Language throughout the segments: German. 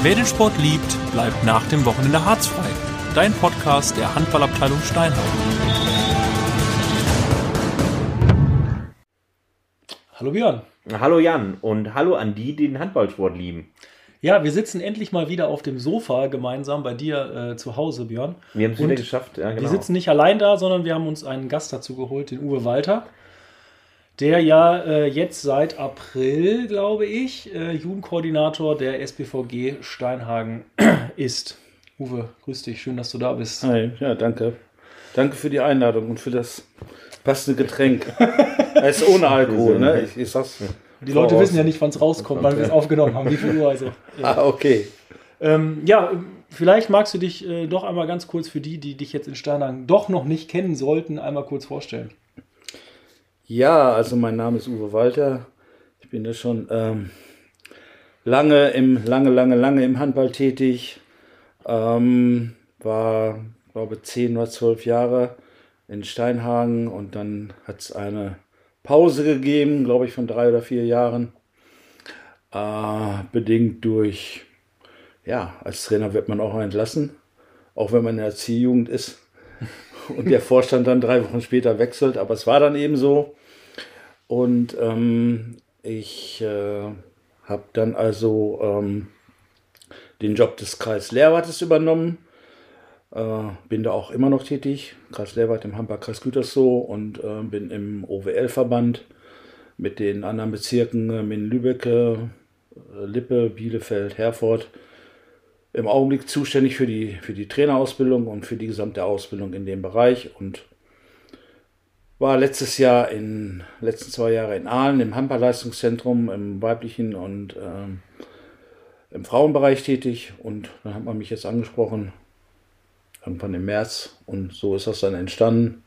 Wer den Sport liebt, bleibt nach dem Wochenende harzfrei. Dein Podcast der Handballabteilung Steinhagen. Hallo Björn. Hallo Jan und hallo an die den Handballsport lieben. Ja, wir sitzen endlich mal wieder auf dem Sofa gemeinsam bei dir zu Hause, Björn. Wir haben es wieder geschafft. Ja, genau. Wir sitzen nicht allein da, sondern wir haben uns einen Gast dazu geholt, den Uwe Walter, der ja jetzt seit April, glaube ich, Jugendkoordinator der SBVG Steinhagen ist. Uwe, grüß dich, schön, dass du da bist. Hi, ja, danke. Danke für die Einladung und für das passende Getränk. Es ist ohne Alkohol, ne? Ich sag's. Die Leute wissen ja nicht, wann es rauskommt, weil wir es aufgenommen haben, wie viel Uhr. Also, okay. Vielleicht magst du dich doch einmal ganz kurz für die dich jetzt in Steinhagen doch noch nicht kennen sollten, einmal kurz vorstellen. Ja, also mein Name ist Uwe Walter. Ich bin ja schon lange im Handball tätig. War, glaube ich, 10 oder 12 Jahre in Steinhagen und dann hat es eine Pause gegeben, glaube ich, von 3 oder 4 Jahren. Bedingt durch, ja, als Trainer wird man auch entlassen, auch wenn man in der C-Jugend ist und der Vorstand dann 3 Wochen später wechselt, aber es war dann eben so. Und ich habe dann also den Job des Kreislehrwartes übernommen. Bin da auch immer noch tätig, Kreislehrwart im Handballkreis Gütersloh und bin im OWL-Verband mit den anderen Bezirken Minden-Lübeck, Lippe, Bielefeld, Herford. Im Augenblick zuständig für die Trainerausbildung und für die gesamte Ausbildung in dem Bereich und war letzten 2 Jahre in Aalen im Handballleistungszentrum im weiblichen und im Frauenbereich tätig und dann hat man mich jetzt angesprochen, irgendwann im März und so ist das dann entstanden.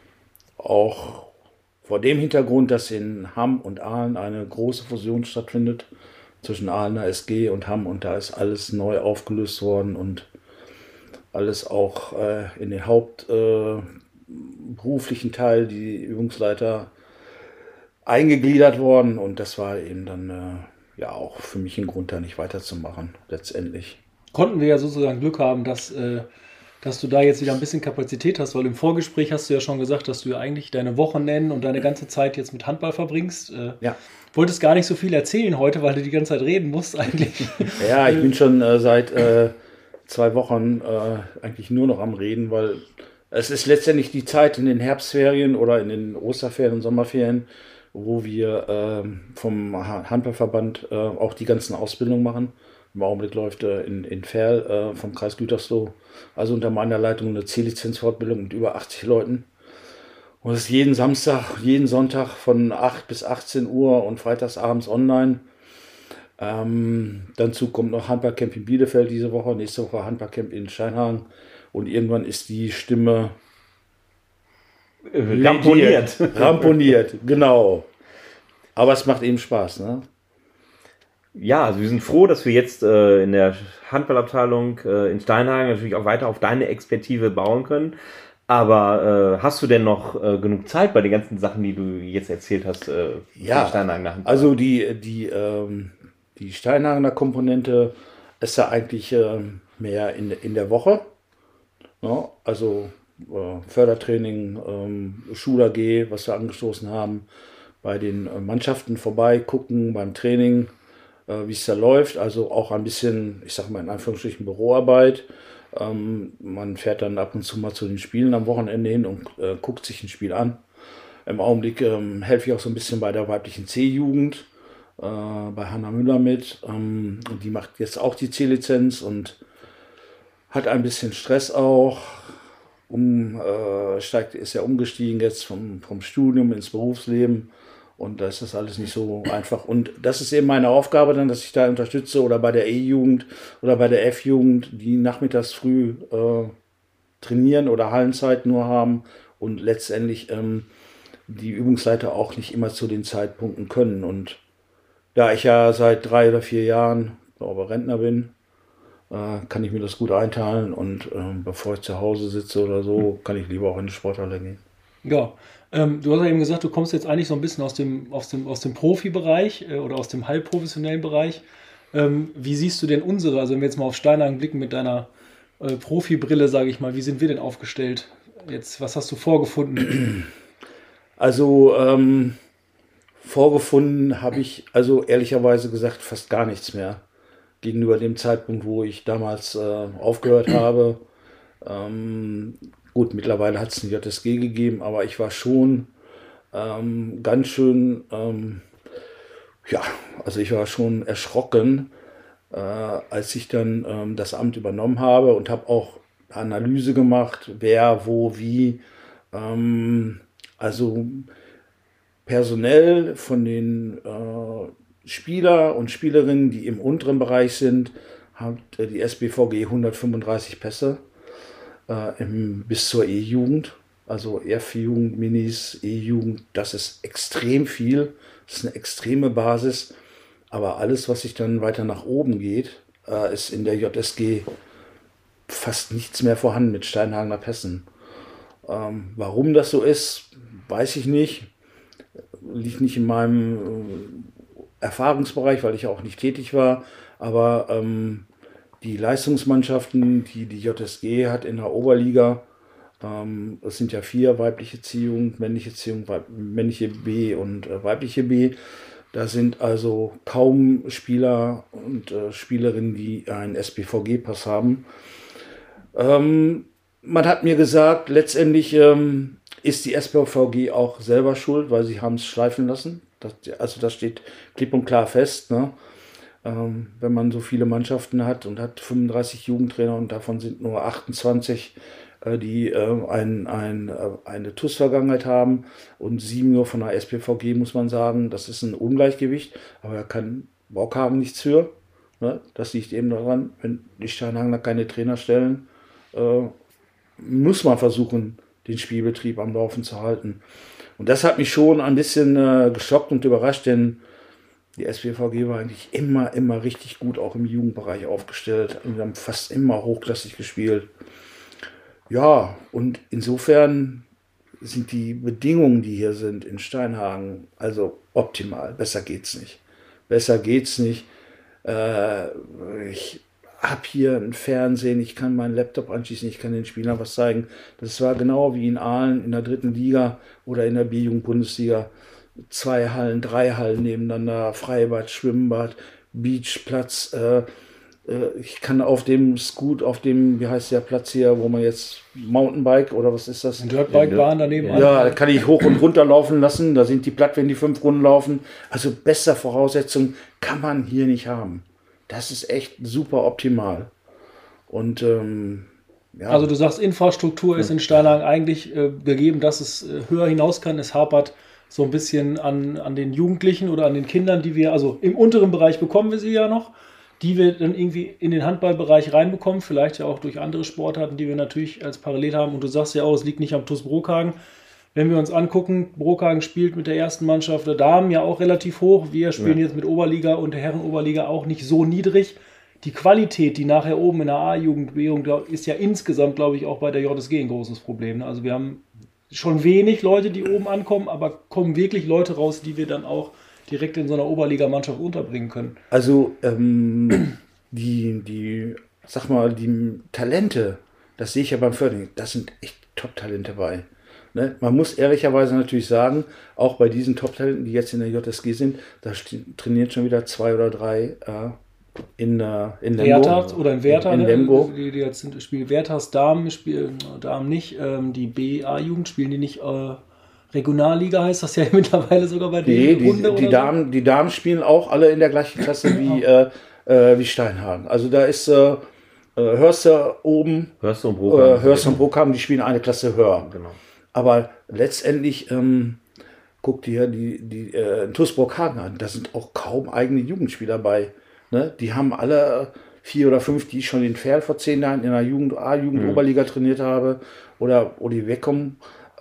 Auch vor dem Hintergrund, dass in Hamm und Aalen eine große Fusion stattfindet zwischen Aalener SG und Hamm und da ist alles neu aufgelöst worden und alles auch in den hauptberuflichen Teil, die Übungsleiter eingegliedert worden und das war eben dann ja auch für mich ein Grund, da nicht weiterzumachen, letztendlich. Konnten wir ja sozusagen Glück haben, dass du da jetzt wieder ein bisschen Kapazität hast, weil im Vorgespräch hast du ja schon gesagt, dass du ja eigentlich deine Wochenenden und deine ganze Zeit jetzt mit Handball verbringst. Ja. Wolltest gar nicht so viel erzählen heute, weil du die ganze Zeit reden musst eigentlich. Ja, ich bin schon seit 2 Wochen eigentlich nur noch am Reden, weil es ist letztendlich die Zeit in den Herbstferien oder in den Osterferien und Sommerferien, wo wir vom Handballverband auch die ganzen Ausbildungen machen. Im Augenblick läuft in Verl vom Kreis Gütersloh, also unter meiner Leitung, eine C-Lizenz-Fortbildung mit über 80 Leuten. Und es ist jeden Samstag, jeden Sonntag von 8 bis 18 Uhr und freitags abends online. Dazu kommt noch Handballcamp in Bielefeld diese Woche, nächste Woche Handballcamp in Steinhagen. Und irgendwann ist die Stimme ramponiert, genau. Aber es macht eben Spaß, ne? Ja, also wir sind froh, dass wir jetzt in der Handballabteilung in Steinhagen natürlich auch weiter auf deine Expertise bauen können. Aber hast du denn noch genug Zeit bei den ganzen Sachen, die du jetzt erzählt hast? Ja, Steinhagener Handball? Also die Steinhagener Komponente ist ja eigentlich mehr in der Woche. Ja, also Fördertraining, Schul-AG, was wir angestoßen haben, bei den Mannschaften vorbeigucken, beim Training, wie es da läuft. Also auch ein bisschen, ich sag mal in Anführungsstrichen, Büroarbeit. Man fährt dann ab und zu mal zu den Spielen am Wochenende hin und guckt sich ein Spiel an. Im Augenblick helfe ich auch so ein bisschen bei der weiblichen C-Jugend, bei Hanna Müller mit. Die macht jetzt auch die C-Lizenz und hat ein bisschen Stress auch. Ist ja umgestiegen jetzt vom Studium ins Berufsleben. Und das ist alles nicht so einfach. Und das ist eben meine Aufgabe dann, dass ich da unterstütze oder bei der E-Jugend oder bei der F-Jugend, die nachmittags früh trainieren oder Hallenzeit nur haben und letztendlich die Übungsleiter auch nicht immer zu den Zeitpunkten können. Und da ich ja seit 3 oder 4 Jahren, glaube Rentner bin, kann ich mir das gut einteilen und bevor ich zu Hause sitze oder so, kann ich lieber auch in die Sporthalle gehen. Ja, du hast ja eben gesagt, du kommst jetzt eigentlich so ein bisschen aus dem Profibereich oder aus dem halbprofessionellen Bereich. Wie siehst du denn unsere, also wenn wir jetzt mal auf Steinhagen blicken mit deiner Profibrille, sage ich mal, wie sind wir denn aufgestellt? Jetzt, was hast du vorgefunden? Also vorgefunden habe ich, also ehrlicherweise gesagt, fast gar nichts mehr gegenüber dem Zeitpunkt, wo ich damals aufgehört habe. Gut, mittlerweile hat es eine JSG gegeben, aber ich war schon ganz schön, also ich war schon erschrocken, als ich dann das Amt übernommen habe und habe auch Analyse gemacht, wer, wo, wie. Also personell von den Spieler und Spielerinnen, die im unteren Bereich sind, hat die SBVG 135 Pässe bis zur E-Jugend. Also F-Jugend, Minis, E-Jugend, das ist extrem viel. Das ist eine extreme Basis. Aber alles, was sich dann weiter nach oben geht, ist in der JSG fast nichts mehr vorhanden mit Steinhagener Pässen. Warum das so ist, weiß ich nicht. Liegt nicht in meinem Erfahrungsbereich, weil ich auch nicht tätig war. Aber die Leistungsmannschaften, die die JSG hat in der Oberliga, es sind ja 4 weibliche Ziehungen, männliche Ziehung, männliche B und weibliche B. Da sind also kaum Spieler und Spielerinnen, die einen SBVG-Pass haben. Man hat mir gesagt, letztendlich ist die SBVG auch selber schuld, weil sie haben es schleifen lassen. Das steht klipp und klar fest. Ne? Wenn man so viele Mannschaften hat und hat 35 Jugendtrainer und davon sind nur 28, die eine TuS-Vergangenheit haben und 7 nur von der SBVG, muss man sagen, das ist ein Ungleichgewicht, aber da kann Borkhagen nichts für. Ne? Das liegt eben daran, wenn die Steinhagener keine Trainer stellen, muss man versuchen, den Spielbetrieb am Laufen zu halten. Und das hat mich schon ein bisschen geschockt und überrascht, denn die SBVG war eigentlich immer richtig gut, auch im Jugendbereich aufgestellt. Und wir haben fast immer hochklassig gespielt. Ja, und insofern sind die Bedingungen, die hier sind in Steinhagen, also optimal. Besser geht's nicht. Besser geht's nicht. Ich habe hier ein Fernsehen, ich kann meinen Laptop anschließen, ich kann den Spielern was zeigen. Das war genau wie in Aalen in der 3. Liga oder in der B-Jugend-Bundesliga. 2 Hallen, 3 Hallen nebeneinander, Freibad, Schwimmbad, Beachplatz. Ich kann auf dem Scoot, wie heißt der Platz hier, wo man jetzt Mountainbike oder was ist das? Dirtbike-Bahn daneben. Ja, da kann ich hoch und runter laufen lassen. Da sind die platt, wenn die 5 Runden laufen. Also bessere Voraussetzungen kann man hier nicht haben. Das ist echt super optimal. Und ja. Also du sagst, Infrastruktur ist in Steinhagen eigentlich gegeben, dass es höher hinaus kann. Es hapert so ein bisschen an den Jugendlichen oder an den Kindern, die wir, also im unteren Bereich bekommen wir sie ja noch, die wir dann irgendwie in den Handballbereich reinbekommen, vielleicht ja auch durch andere Sportarten, die wir natürlich als parallel haben. Und du sagst ja auch, es liegt nicht am TuS Brokhagen. Wenn wir uns angucken, Brokhagen spielt mit der ersten Mannschaft der Damen ja auch relativ hoch. Wir spielen jetzt mit Oberliga und der Herrenoberliga auch nicht so niedrig. Die Qualität, die nachher oben in der A-Jugend, B-Jugend ist ja insgesamt, glaube ich, auch bei der JSG ein großes Problem. Ne? Also wir haben schon wenig Leute, die oben ankommen, aber kommen wirklich Leute raus, die wir dann auch direkt in so einer Oberligamannschaft unterbringen können. Also die Talente, das sehe ich ja beim Fördering, das sind echt Top-Talente bei. Ne? Man muss ehrlicherweise natürlich sagen, auch bei diesen Top-Talenten, die jetzt in der JSG sind, da trainiert schon wieder 2 oder 3 in Lemgo. Werthas oder in Werther, in Lemgo. Die jetzt spielen Werthas Damen, spielen Damen nicht. Die BA-Jugend spielen die nicht Regionalliga, heißt das ja mittlerweile sogar bei denen. Die Damen spielen auch alle in der gleichen Klasse wie Steinhagen. Also da ist Hörster oben, Hörster und Brokhagen, die spielen eine Klasse höher. Genau. Aber letztendlich guck dir die TuS Brokhagen an, da sind auch kaum eigene Jugendspieler bei. Ne? Die haben alle 4 oder 5, die ich schon in Ferl vor 10 Jahren in der A-Jugend-Oberliga trainiert habe oder die wegkommen.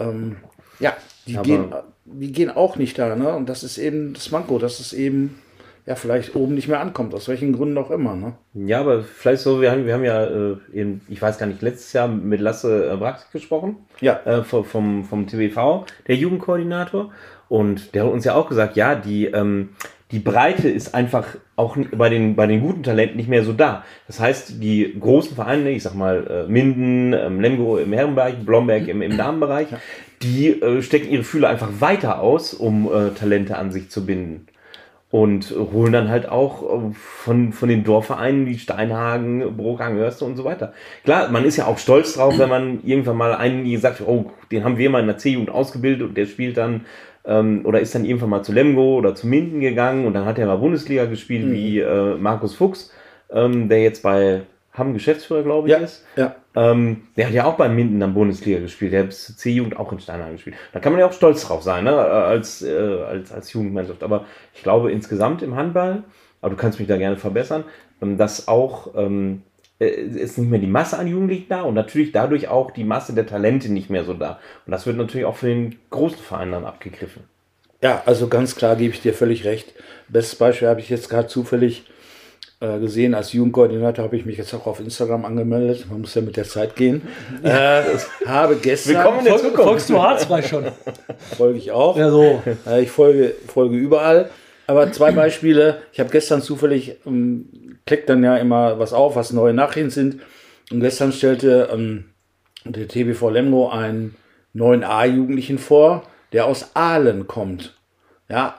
Die gehen auch nicht da. Ne? Und das ist eben das Manko, dass es eben ja vielleicht oben nicht mehr ankommt, aus welchen Gründen auch immer. Ne? Ja, aber vielleicht so, wir haben ja eben, ich weiß gar nicht, letztes Jahr mit Lasse Brax gesprochen, ja. Vom TBV, der Jugendkoordinator. Und der hat uns ja auch gesagt, ja, die Breite ist einfach auch bei den guten Talenten nicht mehr so da. Das heißt, die großen Vereine, ich sag mal Minden, Lemgo im Herrenbereich, Blomberg im Damenbereich, die stecken ihre Fühler einfach weiter aus, um Talente an sich zu binden. Und holen dann halt auch von den Dorfvereinen wie Steinhagen, Brockhagen, Hörste und so weiter. Klar, man ist ja auch stolz drauf, wenn man irgendwann mal einen sagt, oh, den haben wir mal in der C-Jugend ausgebildet und der spielt dann oder ist dann irgendwann mal zu Lemgo oder zu Minden gegangen und dann hat er mal Bundesliga gespielt, wie Markus Fuchs, der jetzt bei Hamm Geschäftsführer, glaube ich, ist. Ja. Der hat ja auch bei Minden dann Bundesliga gespielt, der hat bis zur C-Jugend auch in Steinhagen gespielt. Da kann man ja auch stolz drauf sein, ne? als Jugendmannschaft. Aber ich glaube insgesamt im Handball, aber du kannst mich da gerne verbessern, dass auch ist nicht mehr die Masse an Jugendlichen da und natürlich dadurch auch die Masse der Talente nicht mehr so da. Und das wird natürlich auch für den großen Verein dann abgegriffen. Ja, also ganz klar gebe ich dir völlig recht. Bestes Beispiel habe ich jetzt gerade zufällig gesehen. Als Jugendkoordinator habe ich mich jetzt auch auf Instagram angemeldet. Man muss ja mit der Zeit gehen. Habe gestern... Willkommen in der Zukunft. Folgst du Harzfrei schon? Folge ich auch. Ja, so. Ich folge überall. Aber 2 Beispiele. Ich habe gestern zufällig, klickt dann ja immer was auf, was neue Nachrichten sind. Und gestern stellte der TBV Lemgo einen neuen A-Jugendlichen vor, der aus Aalen kommt. Ja,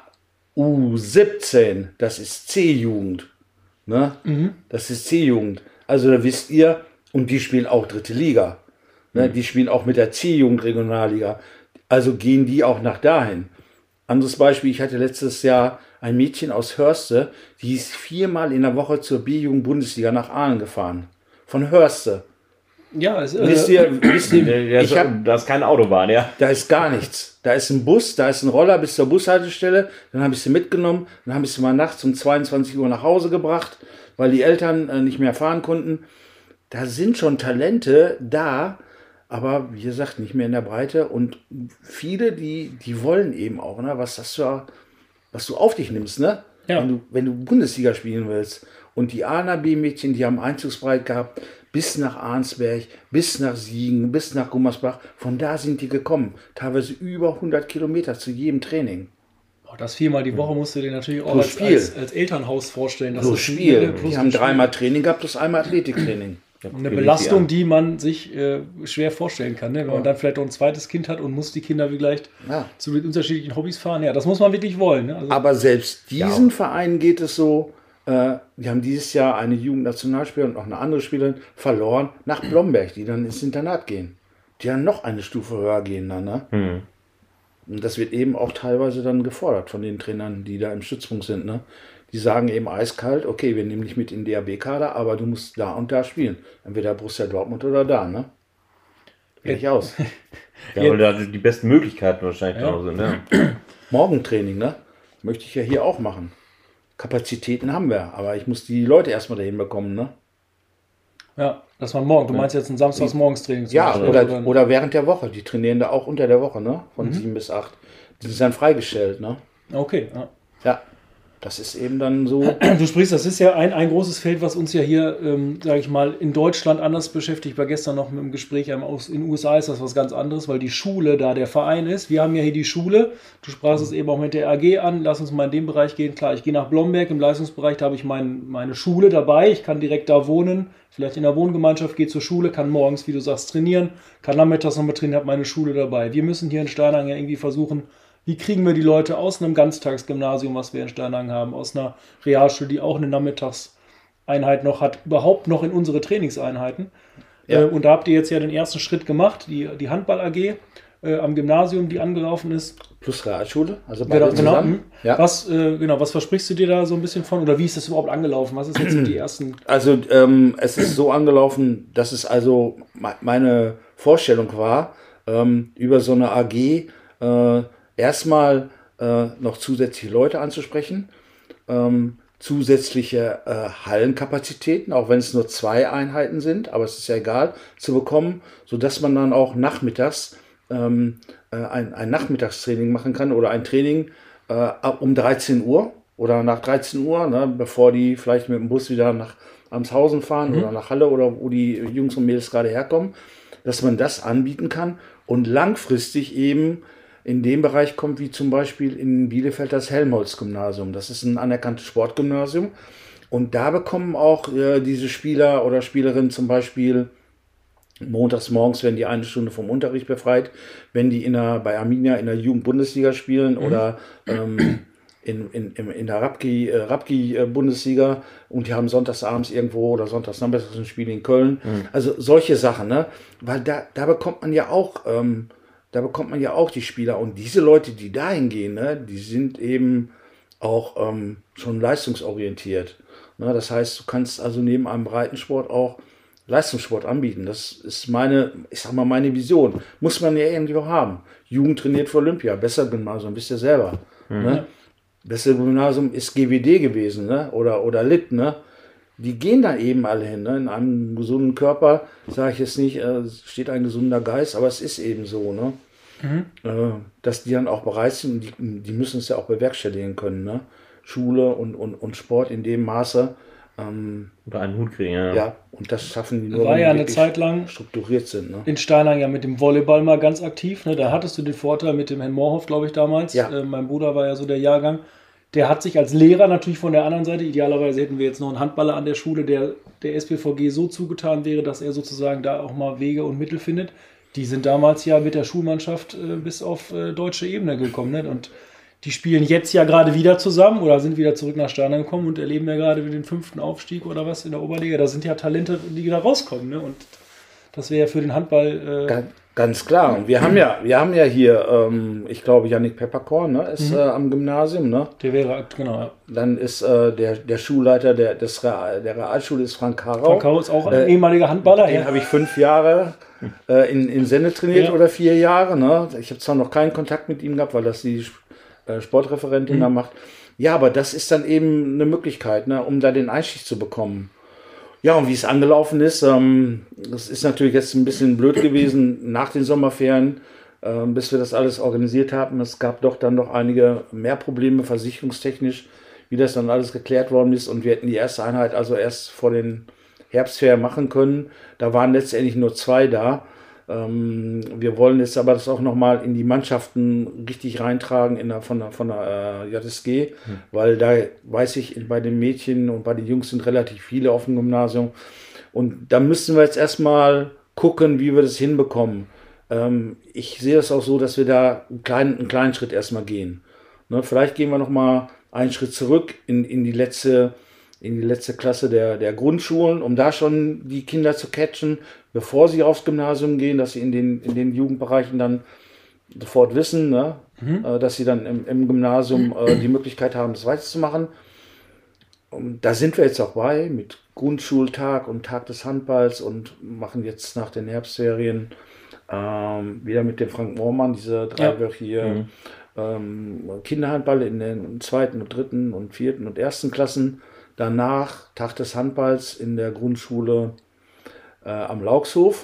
U17, das ist C-Jugend. Ne? Das ist C-Jugend. Also da wisst ihr, und die spielen auch dritte Liga. Ne? Die spielen auch mit der C-Jugend Regionalliga. Also gehen die auch nach dahin. Anderes Beispiel, ich hatte letztes Jahr ein Mädchen aus Hörste, die ist 4-mal in der Woche zur B-Jugend Bundesliga nach Aalen gefahren. Von Hörste. Ja, wisst ihr, da ist keine Autobahn, ja. Da ist gar nichts. Da ist ein Bus, da ist ein Roller bis zur Bushaltestelle. Dann habe ich sie mitgenommen. Dann habe ich sie mal nachts um 22 Uhr nach Hause gebracht, weil die Eltern nicht mehr fahren konnten. Da sind schon Talente da, aber wie gesagt, nicht mehr in der Breite. Und viele, die wollen eben auch, ne, was du auf dich nimmst, ne? Ja. Wenn du Bundesliga spielen willst. Und die Ahner B-Mädchen, die haben Einzugsbreit gehabt, bis nach Arnsberg, bis nach Siegen, bis nach Gummersbach. Von da sind die gekommen. Teilweise über 100 Kilometer zu jedem Training. Das 4-mal die Woche musst du dir natürlich auch als Elternhaus vorstellen. Das plus Spiel. Die haben 3-mal Training gehabt, plus 1-mal Athletiktraining. Eine Belastung, die man sich schwer vorstellen kann. Ne? Wenn man dann vielleicht noch ein zweites Kind hat und muss die Kinder vielleicht zu unterschiedlichen Hobbys fahren. Ja, das muss man wirklich wollen. Ne? Also, aber selbst diesen Vereinen geht es so, die haben dieses Jahr eine Jugendnationalspielerin und noch eine andere Spielerin verloren nach Blomberg, die dann ins Internat gehen. Die dann noch eine Stufe höher gehen dann. Ne? Und das wird eben auch teilweise dann gefordert von den Trainern, die da im Stützpunkt sind. Ne? Die sagen eben eiskalt, okay, wir nehmen dich mit in den DAB-Kader, aber du musst da und da spielen. Entweder Borussia Dortmund oder da, ne? Fertig aus. Ja, weil da die besten Möglichkeiten wahrscheinlich noch sind. Ne? Morgentraining, ne? Möchte ich ja hier auch machen. Kapazitäten haben wir, aber ich muss die Leute erstmal dahin bekommen, ne? Ja, das war morgen. Du meinst jetzt ein Samstagsmorgenstraining? Ja, oder während der Woche. Die trainieren da auch unter der Ge, ne? Von 7 bis 8. Die sind dann freigestellt, ne? Okay, ja. Das ist eben dann so. Du sprichst, das ist ja ein großes Feld, was uns ja hier, sage ich mal, in Deutschland anders beschäftigt. Ich war gestern noch mit einem Gespräch, in den USA ist das was ganz anderes, weil die Schule da der Verein ist. Wir haben ja hier die Schule. Du sprachst es eben auch mit der AG an. Lass uns mal in den Bereich gehen. Klar, ich gehe nach Blomberg im Leistungsbereich, da habe ich meine Schule dabei. Ich kann direkt da wohnen, vielleicht in der Wohngemeinschaft, gehe zur Schule, kann morgens, wie du sagst, trainieren, kann nachmittags noch mal trainieren, habe meine Schule dabei. Wir müssen hier in Steinhagen ja irgendwie versuchen, wie kriegen wir die Leute aus einem Ganztagsgymnasium, was wir in Steinhagen haben, aus einer Realschule, die auch eine Nachmittagseinheit noch hat, überhaupt noch in unsere Trainingseinheiten. Ja. Und da habt ihr jetzt ja den ersten Schritt gemacht, die Handball-AG am Gymnasium, die angelaufen ist. Plus Realschule, also beide zusammen. Ja. Was versprichst du dir da so ein bisschen von? Oder wie ist das überhaupt angelaufen? Was ist jetzt die ersten... Also es ist so angelaufen, dass es also meine Vorstellung war, über so eine AG erstmal noch zusätzliche Leute anzusprechen, zusätzliche Hallenkapazitäten, auch wenn es nur 2 Einheiten sind, aber es ist ja egal, zu bekommen, sodass man dann auch nachmittags ein Nachmittagstraining machen kann oder ein Training um 13 Uhr oder nach 13 Uhr, ne, bevor die vielleicht mit dem Bus wieder nach Amshausen fahren oder nach Halle oder wo die Jungs und Mädels gerade herkommen, dass man das anbieten kann und langfristig eben in dem Bereich kommt, wie zum Beispiel in Bielefeld das Helmholtz-Gymnasium. Das ist ein anerkanntes Sportgymnasium. Und da bekommen auch diese Spieler oder Spielerinnen zum Beispiel montags morgens, werden die eine Stunde vom Unterricht befreit, wenn die bei Arminia in der Jugendbundesliga spielen oder in der Rapki-Bundesliga und die haben sonntagsabends irgendwo oder sonntagsnachmittags ein Spiel in Köln. Also solche Sachen, ne? Weil da bekommt man ja auch die Spieler und diese Leute, die dahin gehen, ne, die sind eben auch schon leistungsorientiert. Ne? Das heißt, du kannst also neben einem Breitensport auch Leistungssport anbieten. Das ist meine Vision. Muss man ja irgendwie auch haben. Jugend trainiert für Olympia. Besser Gymnasium, wisst ihr selber. Ne? Beste Gymnasium ist GWD gewesen, ne? Oder Lit, ne? Die gehen da eben alle hin, ne? In einem gesunden Körper, sage ich jetzt nicht, steht ein gesunder Geist, aber es ist eben so, ne? Dass die dann auch bereit sind und die müssen es ja auch bewerkstelligen können, ne? Schule und Sport in dem Maße. Oder einen Hut kriegen, Ja, und das schaffen die nur, War wenn ja die eine wirklich Zeit lang strukturiert sind. Ne? in Steinhagen ja mit dem Volleyball mal ganz aktiv. Ne? Da hattest du den Vorteil mit dem Herrn Moorhoff, glaube ich, damals. Ja. Mein Bruder war ja so der Jahrgang. Der hat sich als Lehrer natürlich von der anderen Seite, idealerweise hätten wir jetzt noch einen Handballer an der Schule, der SBVG so zugetan wäre, dass er sozusagen da auch mal Wege und Mittel findet. Die sind damals ja mit der Schulmannschaft bis auf deutsche Ebene gekommen. Ne? Und die spielen jetzt ja gerade wieder zusammen oder sind wieder zurück nach Steinhagen gekommen und erleben ja gerade den 5. Aufstieg oder was in der Oberliga. Da sind ja Talente, die da rauskommen. Ne? Und das wäre ja für den Handball... Ganz klar. Und wir haben ja hier, ich glaube, Yannick Pepperkorn, ne, ist am Gymnasium. Ne? Der wäre, genau. Ja. Dann ist der Schulleiter der Realschule ist Frank Harau. Frank Harau ist auch ein ehemaliger Handballer. Den habe ich 5 Jahre in Senne trainiert oder 4 Jahre. Ne? Ich habe zwar noch keinen Kontakt mit ihm gehabt, weil das die Sportreferentin da macht. Ja, aber das ist dann eben eine Möglichkeit, ne, um da den Einstieg zu bekommen. Ja, und wie es angelaufen ist, das ist natürlich jetzt ein bisschen blöd gewesen nach den Sommerferien, bis wir das alles organisiert haben. Es gab dann noch einige mehr Probleme versicherungstechnisch, wie das dann alles geklärt worden ist. Und wir hätten die erste Einheit also erst vor den Herbstferien machen können. Da waren letztendlich nur 2 da. Wir wollen jetzt aber das auch nochmal in die Mannschaften richtig reintragen von der JSG, weil da weiß ich, bei den Mädchen und bei den Jungs sind relativ viele auf dem Gymnasium. Und da müssen wir jetzt erstmal gucken, wie wir das hinbekommen. Ich sehe es auch so, dass wir da einen kleinen Schritt erstmal gehen. Ne, vielleicht gehen wir nochmal einen Schritt zurück in die letzte Klasse der Grundschulen, um da schon die Kinder zu catchen, bevor sie aufs Gymnasium gehen, dass sie in den Jugendbereichen dann sofort wissen, ne, dass sie dann im Gymnasium die Möglichkeit haben, das weiterzumachen. Und da sind wir jetzt auch bei, mit Grundschultag und Tag des Handballs und machen jetzt nach den Herbstferien wieder mit dem Frank Moormann diese 3-wöchige Kinderhandball in den 2., 3. und 4. und 1. Klassen. Danach Tag des Handballs in der Grundschule am Lauchshof.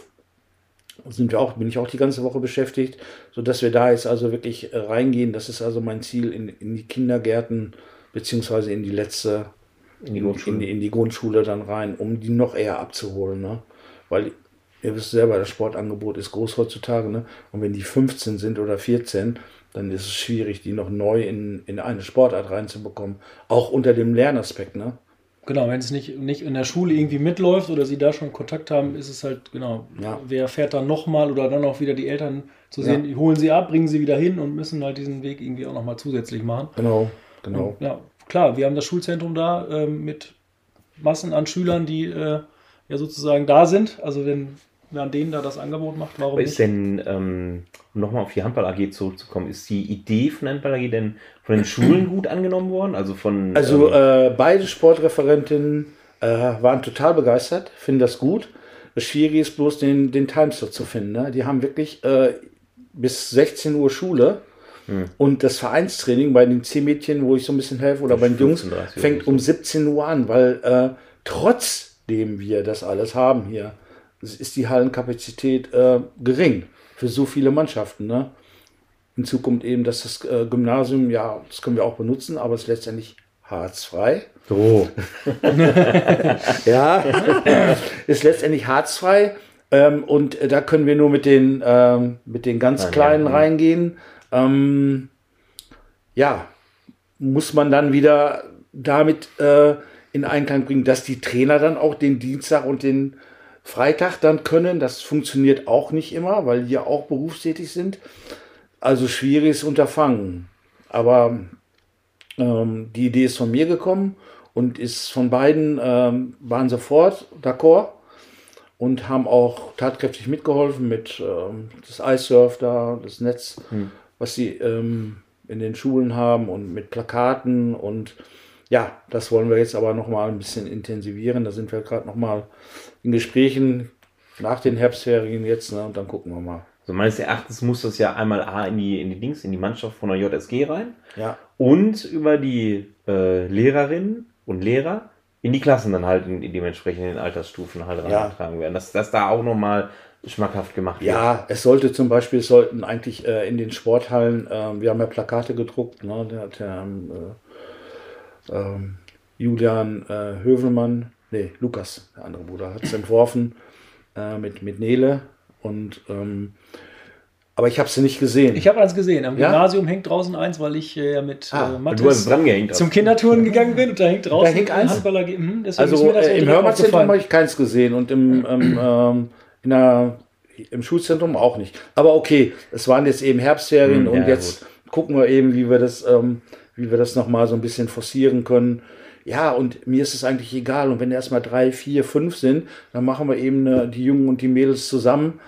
Bin ich auch die ganze Woche beschäftigt, sodass wir da jetzt also wirklich reingehen. Das ist also mein Ziel in die Kindergärten beziehungsweise in die Grundschule dann rein, um die noch eher abzuholen. Ne? Weil ihr wisst selber, das Sportangebot ist groß heutzutage. Ne? Und wenn die 15 sind oder 14, dann ist es schwierig, die noch neu in eine Sportart reinzubekommen. Auch unter dem Lernaspekt, ne? Genau, wenn es nicht in der Schule irgendwie mitläuft oder sie da schon Kontakt haben, ist es halt, genau, wer fährt dann nochmal oder dann auch wieder die Eltern zu sehen, die holen sie ab, bringen sie wieder hin und müssen halt diesen Weg irgendwie auch nochmal zusätzlich machen. Genau. Und, ja, klar, wir haben das Schulzentrum da mit Massen an Schülern, die ja sozusagen da sind. Also wenn an denen da das Angebot macht, warum nicht? Ist denn, um nochmal auf die Handball AG zurückzukommen, ist die Idee von der Handball AG denn von den Schulen gut angenommen worden? Beide Sportreferentinnen waren total begeistert, finden das gut. Das Schwierige ist bloß, den Timeslot zu finden. Ne? Die haben wirklich bis 16 Uhr Schule und das Vereinstraining bei den C-Mädchen, wo ich so ein bisschen helfe, oder bei den Jungs, fängt um 17 Uhr an, weil trotzdem wir das alles haben hier, ist die Hallenkapazität gering für so viele Mannschaften. Ne? Hinzu kommt eben, dass das Gymnasium, ja, das können wir auch benutzen, aber es ist letztendlich harzfrei. So. Ja, ist letztendlich harzfrei und da können wir nur mit den ganz Kleinen reingehen. ja, muss man dann wieder damit in Einklang bringen, dass die Trainer dann auch den Dienstag und den Freitag dann können. Das funktioniert auch nicht immer, weil die ja auch berufstätig sind. Also schwieriges Unterfangen. Aber die Idee ist von mir gekommen und ist von beiden, waren sofort d'accord und haben auch tatkräftig mitgeholfen mit das iSurf da, das Netz, was sie in den Schulen haben und mit Plakaten. Und ja, das wollen wir jetzt aber nochmal ein bisschen intensivieren. Da sind wir gerade nochmal in Gesprächen nach den Herbstferien jetzt, ne, und dann gucken wir mal. So meines Erachtens muss das ja einmal in die Mannschaft von der JSG rein. Ja. Und über die Lehrerinnen und Lehrer in die Klassen dann halt in dementsprechenden Altersstufen halt reingetragen werden. Dass da auch nochmal schmackhaft gemacht wird. Ja, es sollten eigentlich in den Sporthallen, wir haben ja Plakate gedruckt, ne, der Julian Lukas, der andere Bruder, hat es entworfen mit Nele und aber ich habe sie nicht gesehen. Ich habe eins gesehen. Am Gymnasium hängt draußen eins, weil ich mit Mathis du hast dran gehängt zum Kindertouren gegangen bin und da hängt draußen eins? Handballer. Also im Hörmann-Zentrum habe ich keins gesehen und im Schulzentrum auch nicht. Aber okay, es waren jetzt eben Herbstferien und jetzt gucken wir eben, wie wir das nochmal so ein bisschen forcieren können. Ja, und mir ist es eigentlich egal. Und wenn erstmal 3, 4, 5 sind, dann machen wir eben die Jungen und die Mädels zusammen.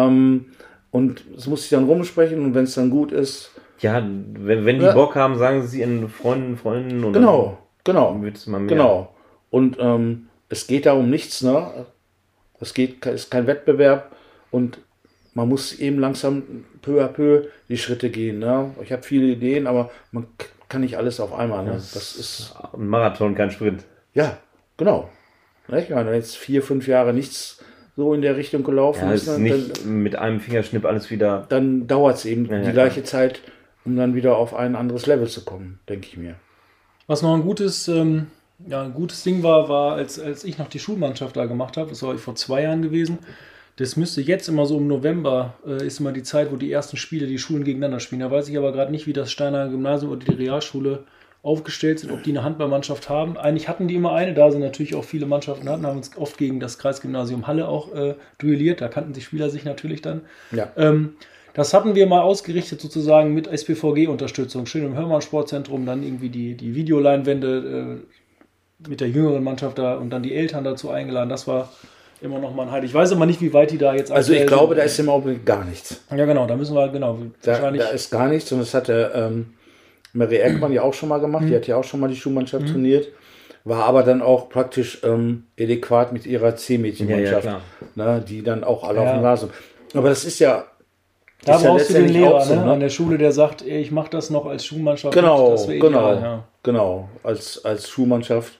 Und es muss sich dann rumsprechen und wenn es dann gut ist. Ja, wenn die Bock haben, sagen sie ihren Freunden. Und genau. Wird's mal mehr. Genau. Und es geht da um nichts, ne? Es ist kein Wettbewerb und man muss eben langsam peu à peu die Schritte gehen. Ne? Ich habe viele Ideen, aber man kann nicht alles auf einmal. Ne? Das ist ein Marathon, kein Sprint. Ja, genau. Ich meine, jetzt 4, 5 Jahre nichts so in der Richtung gelaufen ist. Ja, nicht mit einem Fingerschnipp alles wieder. Dann dauert es eben die gleiche Zeit, um dann wieder auf ein anderes Level zu kommen, denke ich mir. Was noch ein gutes Ding war, als ich noch die Schulmannschaft da gemacht habe, das war vor 2 Jahren gewesen. Das müsste jetzt immer so im November, ist immer die Zeit, wo die ersten Spiele die Schulen gegeneinander spielen. Da weiß ich aber gerade nicht, wie das Steinhagen Gymnasium oder die Realschule aufgestellt sind, ob die eine Handballmannschaft haben. Eigentlich hatten die immer eine, da sind natürlich auch viele Mannschaften hatten, haben uns oft gegen das Kreisgymnasium Halle auch duelliert, da kannten die Spieler sich natürlich dann. Ja. Das hatten wir mal ausgerichtet sozusagen mit SPVG-Unterstützung, schön im Hörmann-Sportzentrum, dann irgendwie die Videoleinwände mit der jüngeren Mannschaft da und dann die Eltern dazu eingeladen, das war immer noch mal ein Highlight. Ich weiß aber nicht, wie weit die da jetzt... Also ich glaube, da ist im Augenblick gar nichts. Ja genau, da müssen wir, wahrscheinlich... Da ist gar nichts und das hatte Marie Eckmann ja auch schon mal gemacht, die hat ja auch schon mal die Schulmannschaft trainiert, war aber dann auch praktisch adäquat mit ihrer C-Mädchenmannschaft, die dann auch alle auf dem Rasen. Aber das ist ja... Da brauchst du den Lehrer so, an der Schule, der sagt, ich mache das noch als Schulmannschaft. Genau, das wäre ideal, genau, als Schulmannschaft.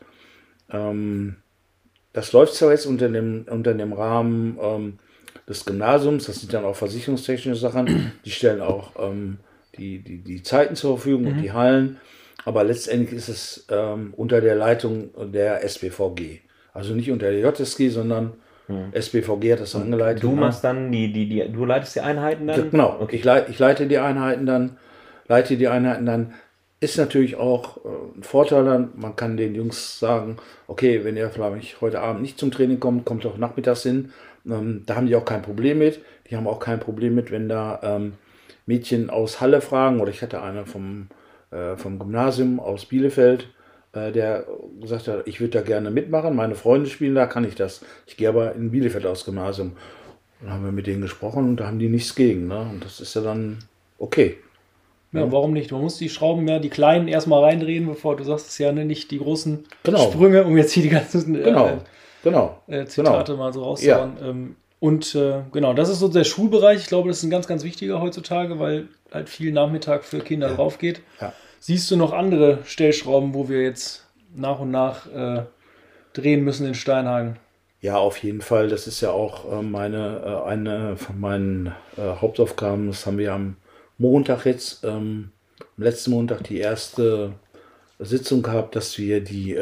Das läuft zwar jetzt unter dem Rahmen des Gymnasiums, das sind dann auch versicherungstechnische Sachen, die stellen auch die Zeiten zur Verfügung und die Hallen, aber letztendlich ist es unter der Leitung der SPVG. Also nicht unter der JSG, sondern SPVG hat das angeleitet. Du machst dann du leitest die Einheiten dann? Genau, okay. Ich leite die Einheiten dann. Ist natürlich auch ein Vorteil dann, man kann den Jungs sagen, okay, wenn ihr vielleicht heute Abend nicht zum Training kommt, kommt doch nachmittags hin. Da haben die auch kein Problem mit. Die haben auch kein Problem mit, wenn da Mädchen aus Halle fragen, oder ich hatte eine vom Gymnasium aus Bielefeld, der gesagt hat, ich würde da gerne mitmachen, meine Freunde spielen da, kann ich das. Ich gehe aber in Bielefeld aufs Gymnasium. Dann haben wir mit denen gesprochen und da haben die nichts gegen. Ne? Und das ist ja dann okay. Ja, warum nicht? Man muss die Schrauben die kleinen erstmal reindrehen, bevor du sagst, es ja nicht die großen Sprünge, um jetzt hier die ganzen Zitate mal so rauszuhauen. Ja. Das ist so der Schulbereich. Ich glaube, das ist ein ganz, ganz wichtiger heutzutage, weil halt viel Nachmittag für Kinder drauf geht. Ja. Siehst du noch andere Stellschrauben, wo wir jetzt nach und nach drehen müssen in Steinhagen? Ja, auf jeden Fall. Das ist ja auch eine von meinen Hauptaufgaben. Das haben wir am Montag jetzt, am letzten Montag, die erste Sitzung gehabt, dass wir die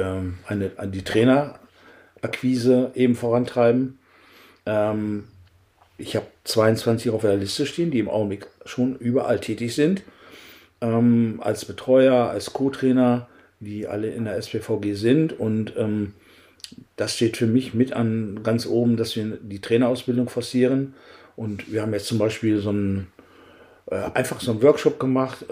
Trainerakquise eben vorantreiben. Ich habe 22 auf der Liste stehen, die im Augenblick schon überall tätig sind. als Betreuer, als Co-Trainer, die alle in der SPVG sind. Und das steht für mich mit an ganz oben, dass wir die Trainerausbildung forcieren. Und wir haben jetzt zum Beispiel einfach so einen Workshop gemacht,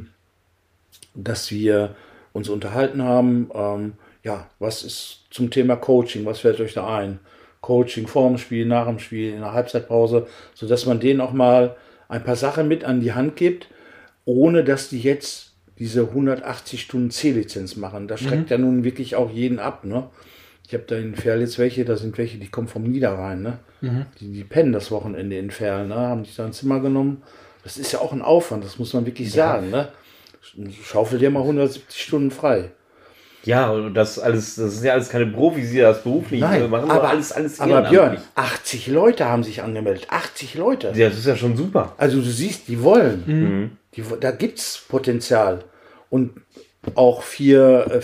dass wir uns unterhalten haben, was ist zum Thema Coaching, was fällt euch da ein? Coaching vor dem Spiel, nach dem Spiel, in der Halbzeitpause, sodass man denen auch mal ein paar Sachen mit an die Hand gibt, ohne dass die jetzt diese 180 Stunden C-Lizenz machen. Das schreckt ja nun wirklich auch jeden ab, ne? Ich habe da in Ferl jetzt da sind welche, die kommen vom Niederrhein, ne? Die pennen das Wochenende in Ferl, ne? Haben sich da ein Zimmer genommen. Das ist ja auch ein Aufwand, das muss man wirklich sagen, ne? Schaufel dir mal 170 Stunden frei. Ja, und das sind ja alles keine Profis, die das beruflich machen, aber alles aber Björn, 80 Leute haben sich angemeldet. 80 Leute. Ja, das ist ja schon super. Also du siehst, die wollen. Da gibt es Potenzial. Und auch vier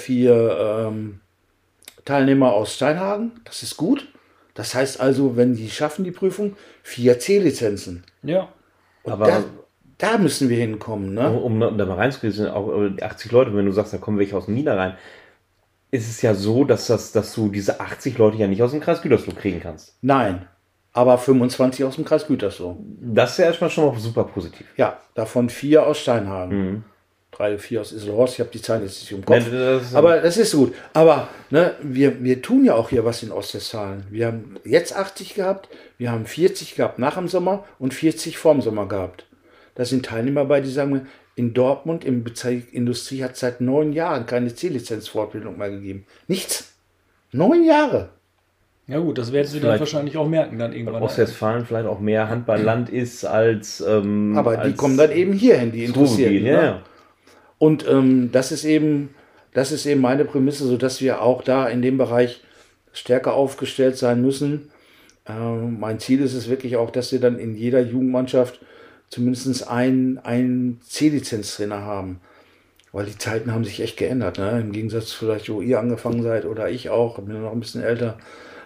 Teilnehmer aus Steinhagen, das ist gut. Das heißt also, wenn die schaffen die Prüfung, 4 C-Lizenzen. Ja. Und Aber da müssen wir hinkommen. Ne? um da mal reinzugehen, sind auch 80 Leute, wenn du sagst, da kommen welche aus dem Niederrhein, ist es ja so, dass du diese 80 Leute ja nicht aus dem Kreis Gütersloh kriegen kannst. Nein, aber 25 aus dem Kreis Gütersloh. Das ist ja erstmal schon mal super positiv. Ja, davon 4 aus Steinhagen. 3, 4 aus Iselhorst, ich habe die Zahl jetzt nicht im Kopf. Aber das ist gut. Aber ne, wir tun ja auch hier was in Ostwestfalen. Wir haben jetzt 80 gehabt, wir haben 40 gehabt nach dem Sommer und 40 vorm Sommer gehabt. Da sind Teilnehmer bei, die sagen, in Dortmund im Bereich Industrie hat es seit 9 Jahren keine C-Lizenz-Fortbildung mehr gegeben. Nichts. 9 Jahre. Ja gut, das werden sie dann wahrscheinlich auch merken dann irgendwann. Ostwestfalen vielleicht auch mehr Handballland ist als aber die kommen dann eben hierhin, die Interessierten. Ja. Und das ist eben meine Prämisse, sodass wir auch da in dem Bereich stärker aufgestellt sein müssen. Mein Ziel ist es wirklich auch, dass wir dann in jeder Jugendmannschaft zumindest einen C-Lizenz-Trainer haben. Weil die Zeiten haben sich echt geändert. Ne? Im Gegensatz vielleicht, wo ihr angefangen seid oder ich auch, bin noch ein bisschen älter.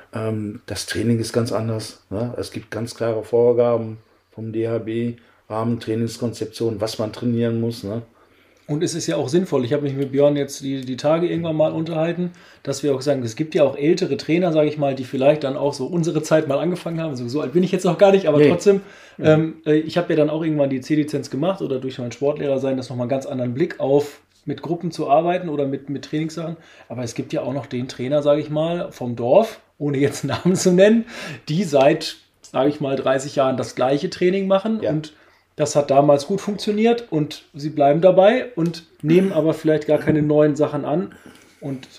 Das Training ist ganz anders. Ne? Es gibt ganz klare Vorgaben vom DHB, Rahmentrainingskonzeption, was man trainieren muss. Ne? Und es ist ja auch sinnvoll, ich habe mich mit Björn jetzt die Tage irgendwann mal unterhalten, dass wir auch sagen, es gibt ja auch ältere Trainer, sage ich mal, die vielleicht dann auch so unsere Zeit mal angefangen haben. So alt bin ich jetzt noch gar nicht, aber trotzdem, ich habe ja dann auch irgendwann die C-Lizenz gemacht oder durch meinen Sportlehrer sein, das nochmal einen ganz anderen Blick auf mit Gruppen zu arbeiten oder mit Trainingssachen. Aber es gibt ja auch noch den Trainer, sage ich mal, vom Dorf, ohne jetzt Namen zu nennen, die seit, sage ich mal, 30 Jahren das gleiche Training machen und das hat damals gut funktioniert und sie bleiben dabei und nehmen aber vielleicht gar keine neuen Sachen an und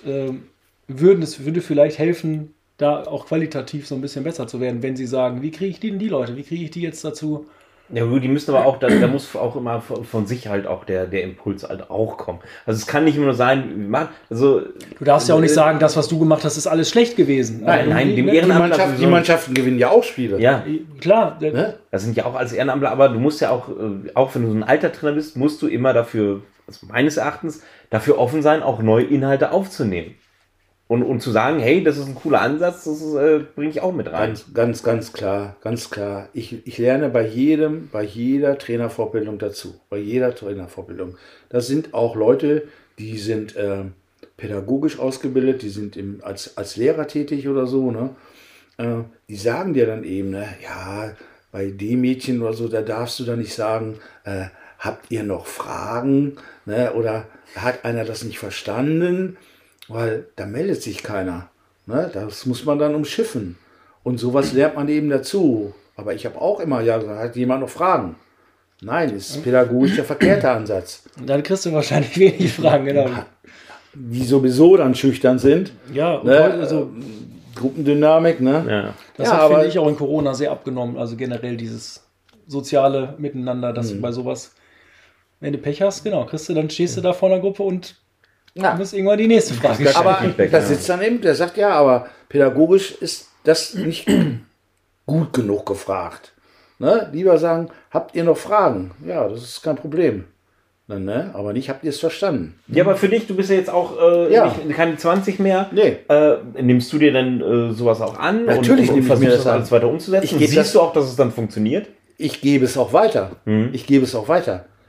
würde vielleicht helfen, da auch qualitativ so ein bisschen besser zu werden, wenn sie sagen, wie kriege ich die Leute, wie kriege ich die jetzt dazu? Ja, die müssen aber auch, da muss auch immer von sich halt auch der Impuls halt auch kommen. Also es kann nicht immer nur sein, du darfst ja auch nicht sagen, das, was du gemacht hast, ist alles schlecht gewesen. Nein, die Mannschaften gewinnen ja auch Spiele. Ja, klar. Ne? Das sind ja auch als Ehrenamtler, aber du musst ja auch wenn du so ein alter Trainer bist, musst du immer dafür, also meines Erachtens, dafür offen sein, auch neue Inhalte aufzunehmen. Und zu sagen, hey, das ist ein cooler Ansatz, das bringe ich auch mit rein. Ganz klar. Ich lerne bei jeder Trainerfortbildung dazu. Bei jeder Trainerfortbildung. Das sind auch Leute, die sind pädagogisch ausgebildet, die sind als Lehrer tätig oder so. Ne? Die sagen dir dann eben, ne, ja, bei dem Mädchen oder so, da darfst du dann nicht sagen, habt ihr noch Fragen? Ne? Oder hat einer das nicht verstanden? Weil da meldet sich keiner. Ne? Das muss man dann umschiffen. Und sowas lernt man eben dazu. Aber ich habe auch immer, hat jemand noch Fragen? Nein, das ist pädagogisch der verkehrte Ansatz. Dann kriegst du wahrscheinlich wenig Fragen, genau. Die sowieso dann schüchtern sind. Ja, ne? Also Gruppendynamik. Ne? Ja. Das hat, finde ich, auch in Corona sehr abgenommen. Also generell dieses soziale Miteinander, dass bei sowas, wenn du Pech hast, genau, dann stehst du da vor einer Gruppe und du musst irgendwann die nächste Frage stellen. Aber da sitzt dann eben, der sagt, ja, aber pädagogisch ist das nicht gut genug gefragt. Ne? Lieber sagen, habt ihr noch Fragen? Ja, das ist kein Problem. Ne? Aber nicht, habt ihr es verstanden? Ja, aber für dich, du bist ja jetzt auch keine 20 mehr. Nee. Nimmst du dir denn sowas auch an? Natürlich und versuchst das alles weiter umzusetzen? Siehst du auch, dass es dann funktioniert? Ich gebe es auch weiter. Ich gebe es auch weiter.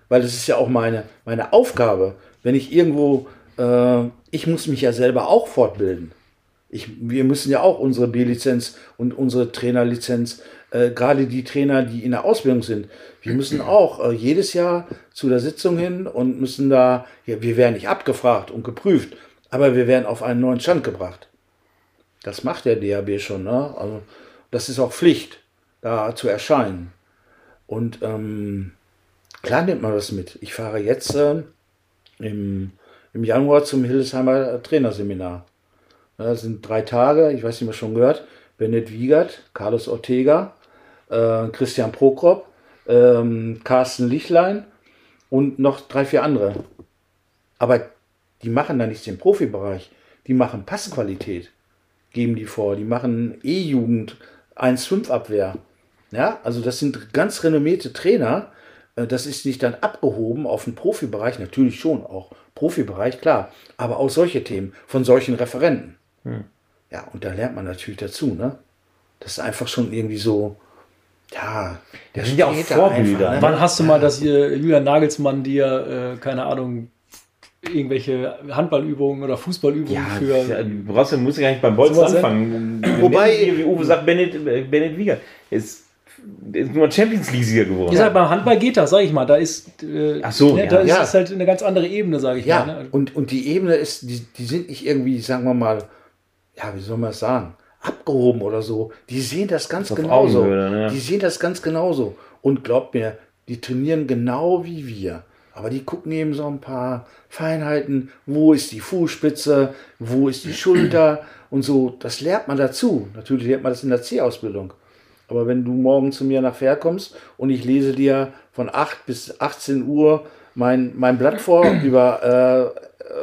weil das ist ja auch meine Aufgabe. Wenn ich irgendwo, ich muss mich ja selber auch fortbilden. Wir müssen ja auch unsere B-Lizenz und unsere Trainerlizenz, gerade die Trainer, die in der Ausbildung sind, wir müssen auch jedes Jahr zu der Sitzung hin und müssen da, ja, wir werden nicht abgefragt und geprüft, aber wir werden auf einen neuen Stand gebracht. Das macht der DHB schon, ne? Also das ist auch Pflicht, da zu erscheinen. Und klar nimmt man das mit. Ich fahre jetzt im Januar zum Hildesheimer Trainerseminar. Das sind 3 Tage, ich weiß nicht, ob ihr schon gehört. Bennett Wiegert, Carlos Ortega, Christian Prokop, Carsten Lichlein und noch 3, 4 andere. Aber die machen da nicht den Profibereich. Die machen Passqualität, geben die vor. Die machen E-Jugend, 1-5 Abwehr. Ja, also das sind ganz renommierte Trainer. Das ist nicht dann abgehoben auf den Profibereich, natürlich schon auch Profibereich, klar, aber auch solche Themen von solchen Referenten. Ja, und da lernt man natürlich dazu, ne? Das ist einfach schon irgendwie so, ja, das sind ja auch Vorbilder. Einfach, ne? Wann hast du mal, dass Julian Nagelsmann dir, keine Ahnung, irgendwelche Handballübungen oder Fußballübungen du musst ja gar nicht beim Bolzen anfangen. Wobei, wie Uwe sagt, Bennett Wiegert ist nur Champions League-Sieger geworden. Ich sag, beim Handball geht das, sag ich mal. Da ist, ist halt eine ganz andere Ebene, sage ich mal. Ne? Und die Ebene ist, die sind nicht irgendwie, sagen wir mal, ja, wie soll man es sagen, abgehoben oder so. Die sehen das ganz genauso. Die sehen das ganz genauso. Und glaubt mir, die trainieren genau wie wir. Aber die gucken eben so ein paar Feinheiten. Wo ist die Fußspitze? Wo ist die Schulter? Und so, das lernt man dazu. Natürlich lernt man das in der C-Ausbildung. Aber wenn du morgen zu mir nach Fair kommst und ich lese dir von 8 bis 18 Uhr mein Blatt vor über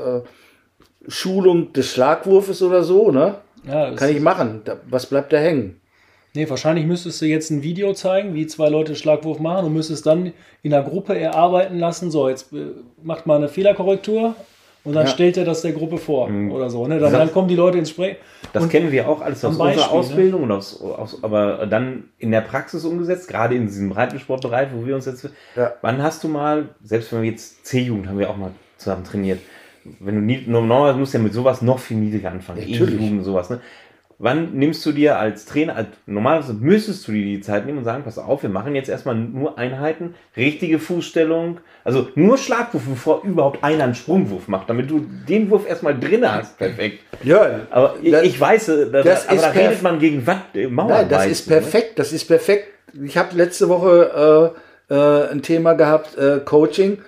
Schulung des Schlagwurfes oder so, ne? Ja, kann ich machen. Was bleibt da hängen? Nee, wahrscheinlich müsstest du jetzt ein Video zeigen, wie 2 Leute Schlagwurf machen und müsstest dann in der Gruppe erarbeiten lassen. So, jetzt macht mal eine Fehlerkorrektur und dann stellt er das der Gruppe vor oder so. Ne? Dann kommen die Leute ins Gespräch. Das kennen wir auch alles aus unserer Ausbildung, ne? Und aber dann in der Praxis umgesetzt, gerade in diesem Breitensportbereich, wo wir uns jetzt... Ja. Wann hast du mal, selbst wenn wir jetzt C-Jugend haben wir auch mal zusammen trainiert, wenn du normalerweise musst du ja mit sowas noch viel niedriger anfangen, E-Jugend, sowas, ne? Wann nimmst du dir als Trainer, normalerweise müsstest du dir die Zeit nehmen und sagen, pass auf, wir machen jetzt erstmal nur Einheiten, richtige Fußstellung, also nur Schlagwurf, bevor überhaupt einer einen Sprungwurf macht, damit du den Wurf erstmal drin hast, perfekt. Ja, aber ich weiß, da redet man gegen Mauern. Nein, das ist perfekt, das ist perfekt. Ich habe letzte Woche ein Thema gehabt, Coaching,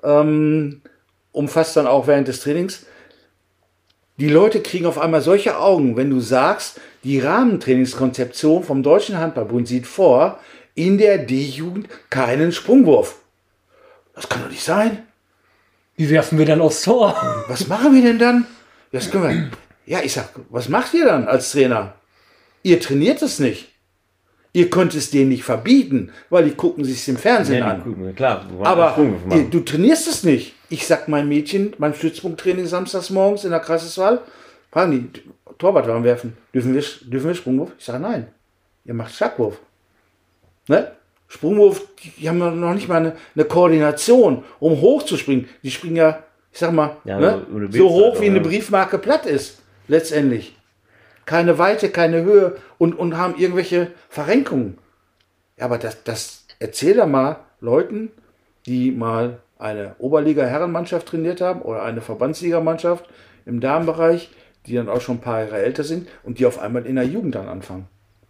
umfasst dann auch während des Trainings. Die Leute kriegen auf einmal solche Augen, wenn du sagst, die Rahmentrainingskonzeption vom Deutschen Handballbund sieht vor, in der D-Jugend keinen Sprungwurf. Das kann doch nicht sein. Wie werfen wir dann aufs Tor? Was machen wir denn dann? Das können wir. Ja, ich sag, was macht ihr dann als Trainer? Ihr trainiert es nicht. Ihr könnt es denen nicht verbieten, weil die gucken sich im Fernsehen an. Gucken, klar, aber du trainierst es nicht. Ich sag meinem Mädchen beim Stützpunkttraining samstags morgens in der Kreiseswahl, fragen die, Torwartwagen werfen, dürfen wir Sprungwurf? Ich sage nein, ihr macht Schlagwurf. Ne? Sprungwurf, die haben noch nicht mal eine Koordination, um hochzuspringen. Die springen ja, ich sag mal, so hoch wie eine Briefmarke platt ist, letztendlich. Keine Weite, keine Höhe und haben irgendwelche Verrenkungen. Ja, aber das erzähl da mal Leuten, die mal eine Oberliga-Herrenmannschaft trainiert haben oder eine Verbandsligamannschaft im Damenbereich, die dann auch schon ein paar Jahre älter sind und die auf einmal in der Jugend dann anfangen.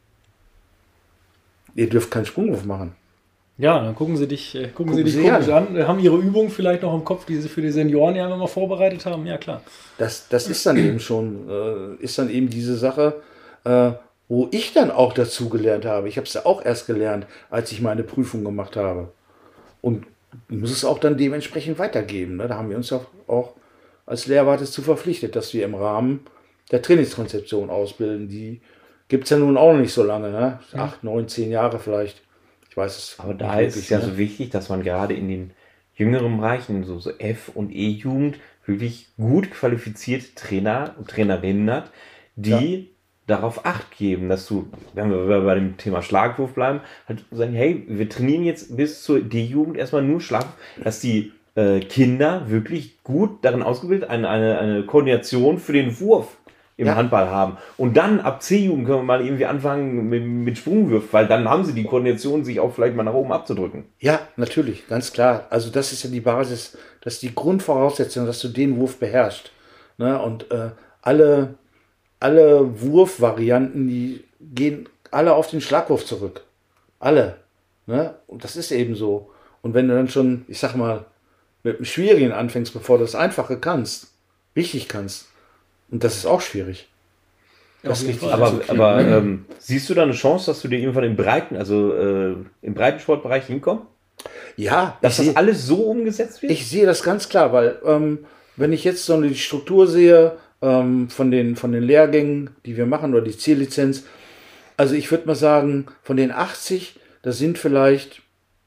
Ihr dürft keinen Sprungwurf machen. Ja, dann gucken sie dich komisch an. Haben ihre Übungen vielleicht noch im Kopf, die sie für die Senioren ja immer vorbereitet haben. Ja, klar. Das ist dann eben schon, diese Sache, wo ich dann auch dazu gelernt habe. Ich habe es ja auch erst gelernt, als ich meine Prüfung gemacht habe. Und muss es auch dann dementsprechend weitergeben. Ne? Da haben wir uns ja auch als Lehrwarte zu verpflichtet, dass wir im Rahmen der Trainingskonzeption ausbilden. Die gibt es ja nun auch noch nicht so lange. Ne? 8, 9, 10 Jahre vielleicht. Ich weiß es. Aber da ist es ja so wichtig, dass man gerade in den jüngeren Bereichen, so F- und E-Jugend, wirklich gut qualifizierte Trainer und Trainerinnen hat, die darauf Acht geben, dass du, wenn wir bei dem Thema Schlagwurf bleiben, halt sagen, hey, wir trainieren jetzt bis zur D-Jugend erstmal nur Schlagwurf, dass die Kinder wirklich gut darin ausgebildet eine Koordination für den Wurf im Handball haben. Und dann ab C-Jugend können wir mal irgendwie anfangen mit Sprungwürfen, weil dann haben sie die Koordination, sich auch vielleicht mal nach oben abzudrücken. Ja, natürlich, ganz klar. Also das ist ja die Basis, das ist die Grundvoraussetzung, dass du den Wurf beherrschst. Ne? Und alle Wurfvarianten, die gehen alle auf den Schlagwurf zurück. Alle. Ne? Und das ist eben so. Und wenn du dann schon, ich sag mal, mit dem Schwierigen anfängst, bevor du das Einfache kannst, richtig kannst, und das ist auch schwierig. Das ist richtig. Aber siehst du da eine Chance, dass du dir irgendwann im Breitensportbereich hinkommst? Ja. Dass das alles so umgesetzt wird? Ich sehe das ganz klar, weil wenn ich jetzt so die Struktur sehe von den Lehrgängen, die wir machen, oder die C-Lizenz, also ich würde mal sagen, von den 80, da sind vielleicht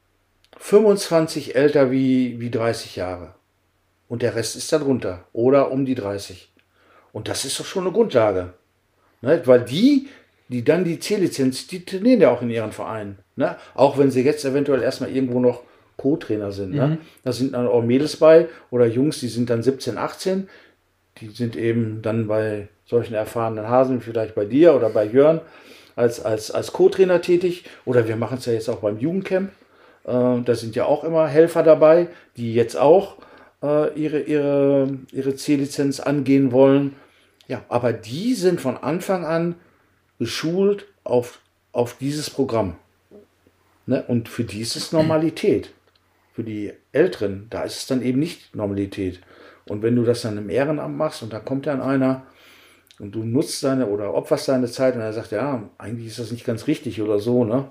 25 älter wie 30 Jahre. Und der Rest ist darunter oder um die 30. Und das ist doch schon eine Grundlage. Ne? Weil die dann die C-Lizenz, die trainieren ja auch in ihren Vereinen. Ne? Auch wenn sie jetzt eventuell erstmal irgendwo noch Co-Trainer sind. Ne? Da sind dann auch Mädels bei oder Jungs, die sind dann 17, 18. Die sind eben dann bei solchen erfahrenen Hasen, vielleicht bei dir oder bei Jörn, als Co-Trainer tätig. Oder wir machen es ja jetzt auch beim Jugendcamp. Da sind ja auch immer Helfer dabei, die jetzt auch ihre C-Lizenz angehen wollen. Ja, aber die sind von Anfang an geschult auf dieses Programm. Ne? Und für die ist es Normalität. Für die Älteren, da ist es dann eben nicht Normalität. Und wenn du das dann im Ehrenamt machst und da kommt dann einer und du nutzt oder opferst deine Zeit und er sagt, ja, eigentlich ist das nicht ganz richtig oder so, ne?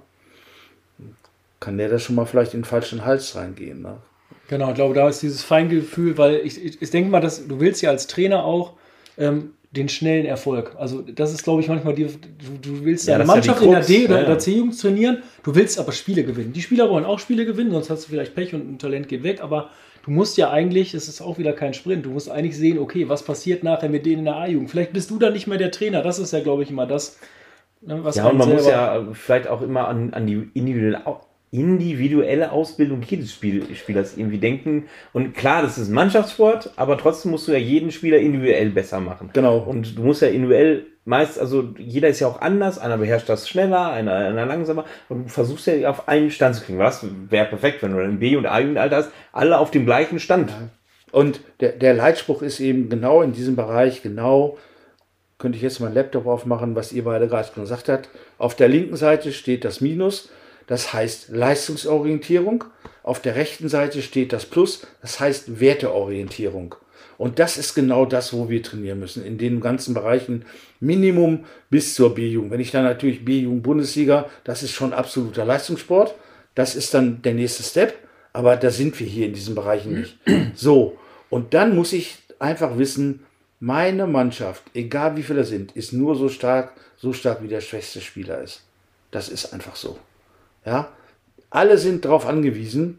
Kann der da schon mal vielleicht in den falschen Hals reingehen, ne? Genau, ich glaube, da ist dieses Feingefühl, weil ich denke mal, dass du willst ja als Trainer auch den schnellen Erfolg. Also das ist, glaube ich, manchmal, du willst deine Mannschaft in der D- oder in der C-Jugend trainieren, du willst aber Spiele gewinnen. Die Spieler wollen auch Spiele gewinnen, sonst hast du vielleicht Pech und ein Talent geht weg, aber du musst ja eigentlich, es ist auch wieder kein Sprint, du musst eigentlich sehen, okay, was passiert nachher mit denen in der A-Jugend? Vielleicht bist du dann nicht mehr der Trainer, das ist ja, glaube ich, immer das, was ja, und man muss ja vielleicht auch immer an die individuelle Ausbildung jedes Spielers irgendwie denken. Und klar, das ist ein Mannschaftssport, aber trotzdem musst du ja jeden Spieler individuell besser machen. Genau. Und du musst ja individuell also jeder ist ja auch anders, einer beherrscht das schneller, einer langsamer, und du versuchst ja auf einen Stand zu kriegen. Das wäre perfekt, wenn du dann im B- und A-Jugendalter hast, alle auf dem gleichen Stand. Und der Leitspruch ist eben genau in diesem Bereich, könnte ich jetzt meinen Laptop aufmachen, was ihr beide gerade gesagt habt. Auf der linken Seite steht das Minus, das heißt Leistungsorientierung. Auf der rechten Seite steht das Plus, das heißt Werteorientierung. Und das ist genau das, wo wir trainieren müssen, in den ganzen Bereichen, Minimum bis zur B-Jugend. Wenn ich dann natürlich B-Jugend-Bundesliga, das ist schon absoluter Leistungssport, das ist dann der nächste Step, aber da sind wir hier in diesen Bereichen nicht. So, und dann muss ich einfach wissen, meine Mannschaft, egal wie viele sind, ist nur so stark wie der schwächste Spieler ist. Das ist einfach so. Ja? Alle sind darauf angewiesen.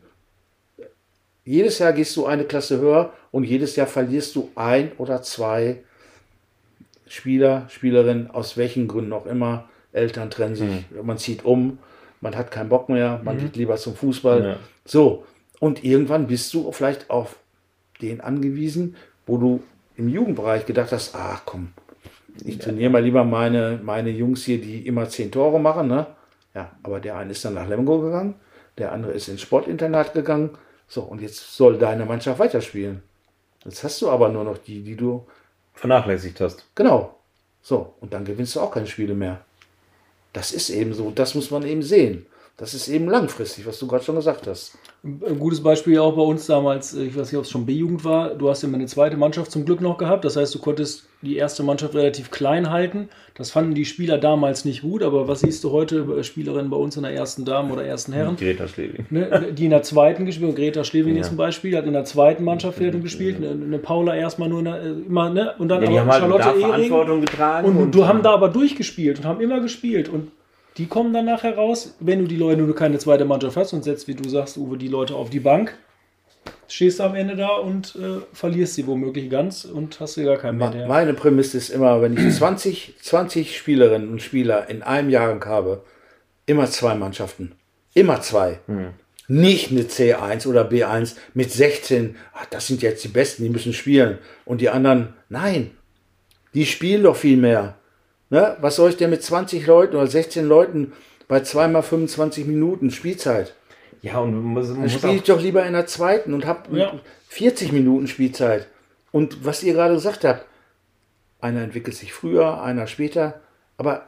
Jedes Jahr gehst du eine Klasse höher und jedes Jahr verlierst du 1 oder 2 Spieler, Spielerinnen, aus welchen Gründen auch immer. Eltern trennen sich, man zieht um, man hat keinen Bock mehr, man geht lieber zum Fußball. Ja. So, und irgendwann bist du vielleicht auf den angewiesen, wo du im Jugendbereich gedacht hast, ach komm, ich trainiere mal lieber meine Jungs hier, die immer 10 Tore machen, ne? Ja, aber der eine ist dann nach Lemgo gegangen, der andere ist ins Sportinternat gegangen. So, und jetzt soll deine Mannschaft weiterspielen. Jetzt hast du aber nur noch die du vernachlässigt hast. Genau. So, und dann gewinnst du auch keine Spiele mehr. Das ist eben so, das muss man eben sehen. Das ist eben langfristig, was du gerade schon gesagt hast. Ein gutes Beispiel auch bei uns damals, ich weiß nicht, ob es schon B-Jugend war, du hast ja eine zweite Mannschaft zum Glück noch gehabt, das heißt, du konntest die erste Mannschaft relativ klein halten. Das fanden die Spieler damals nicht gut, aber was siehst du heute, Spielerinnen bei uns in der ersten Damen oder ersten Herren? Greta Schlewing. Ne, die in der zweiten gespielt haben, Greta Schlewing zum Beispiel, hat in der zweiten Mannschaft gespielt, eine Paula erstmal nur immer, ne? Und dann die haben Charlotte halt Verantwortung getragen. Und du haben da aber durchgespielt und haben immer gespielt und die kommen dann nachher raus, wenn du keine zweite Mannschaft hast und setzt, wie du sagst, Uwe, die Leute auf die Bank, stehst du am Ende da und verlierst sie womöglich ganz und hast dir gar keinen mehr. Meine Prämisse ist immer, wenn ich 20 Spielerinnen und Spieler in einem Jahrgang habe, immer 2 Mannschaften. Immer 2. Nicht eine C1 oder B1 mit 16. Ach, das sind jetzt die Besten, die müssen spielen. Und die anderen, nein, die spielen doch viel mehr. Ne? Was soll ich denn mit 20 Leuten oder 16 Leuten bei 2 mal 25 Minuten Spielzeit? Ja, und Dann spiele ich doch lieber in der zweiten und habe 40 Minuten Spielzeit. Und was ihr gerade gesagt habt, einer entwickelt sich früher, einer später, aber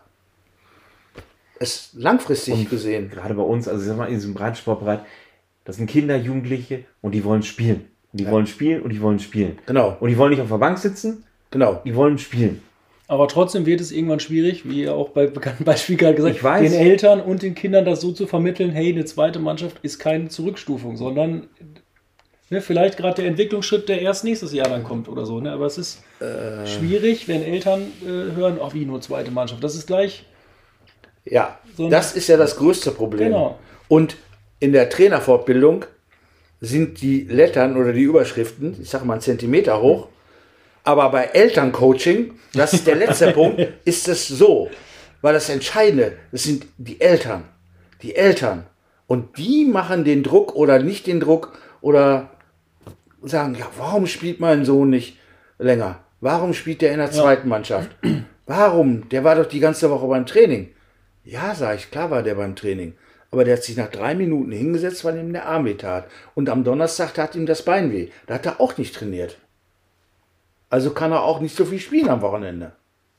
es langfristig gesehen. Gerade bei uns, also ich sag mal, in diesem Breitensportbereich, das sind Kinder, Jugendliche und die wollen spielen. Und die wollen spielen und die wollen spielen. Genau. Und die wollen nicht auf der Bank sitzen, Genau. die wollen spielen. Aber trotzdem wird es irgendwann schwierig, wie ihr auch bei bekannten Beispielen gerade gesagt Ich weiß. den Eltern und den Kindern das so zu vermitteln, hey, eine zweite Mannschaft ist keine Zurückstufung, sondern vielleicht gerade der Entwicklungsschritt, der erst nächstes Jahr dann kommt oder so. Ne? Aber es ist schwierig, wenn Eltern hören, wie nur zweite Mannschaft. Das ist gleich... Ja, So das ist ja das größte Problem. Genau. Und in der Trainerfortbildung sind die Lettern oder die Überschriften, ich sage mal einen Zentimeter hoch, aber bei Elterncoaching, das ist der letzte Punkt, ist es so. Weil das Entscheidende, das sind die Eltern. Die Eltern. Und die machen den Druck oder nicht den Druck oder sagen, ja, warum spielt mein Sohn nicht länger? Warum spielt der in der zweiten Mannschaft? Warum? Der war doch die ganze Woche beim Training. Ja, sag ich, klar war der beim Training. Aber der hat sich nach 3 Minuten hingesetzt, weil ihm der Arm weh tat. Und am Donnerstag tat ihm das Bein weh. Da hat er auch nicht trainiert. Also kann er auch nicht so viel spielen am Wochenende.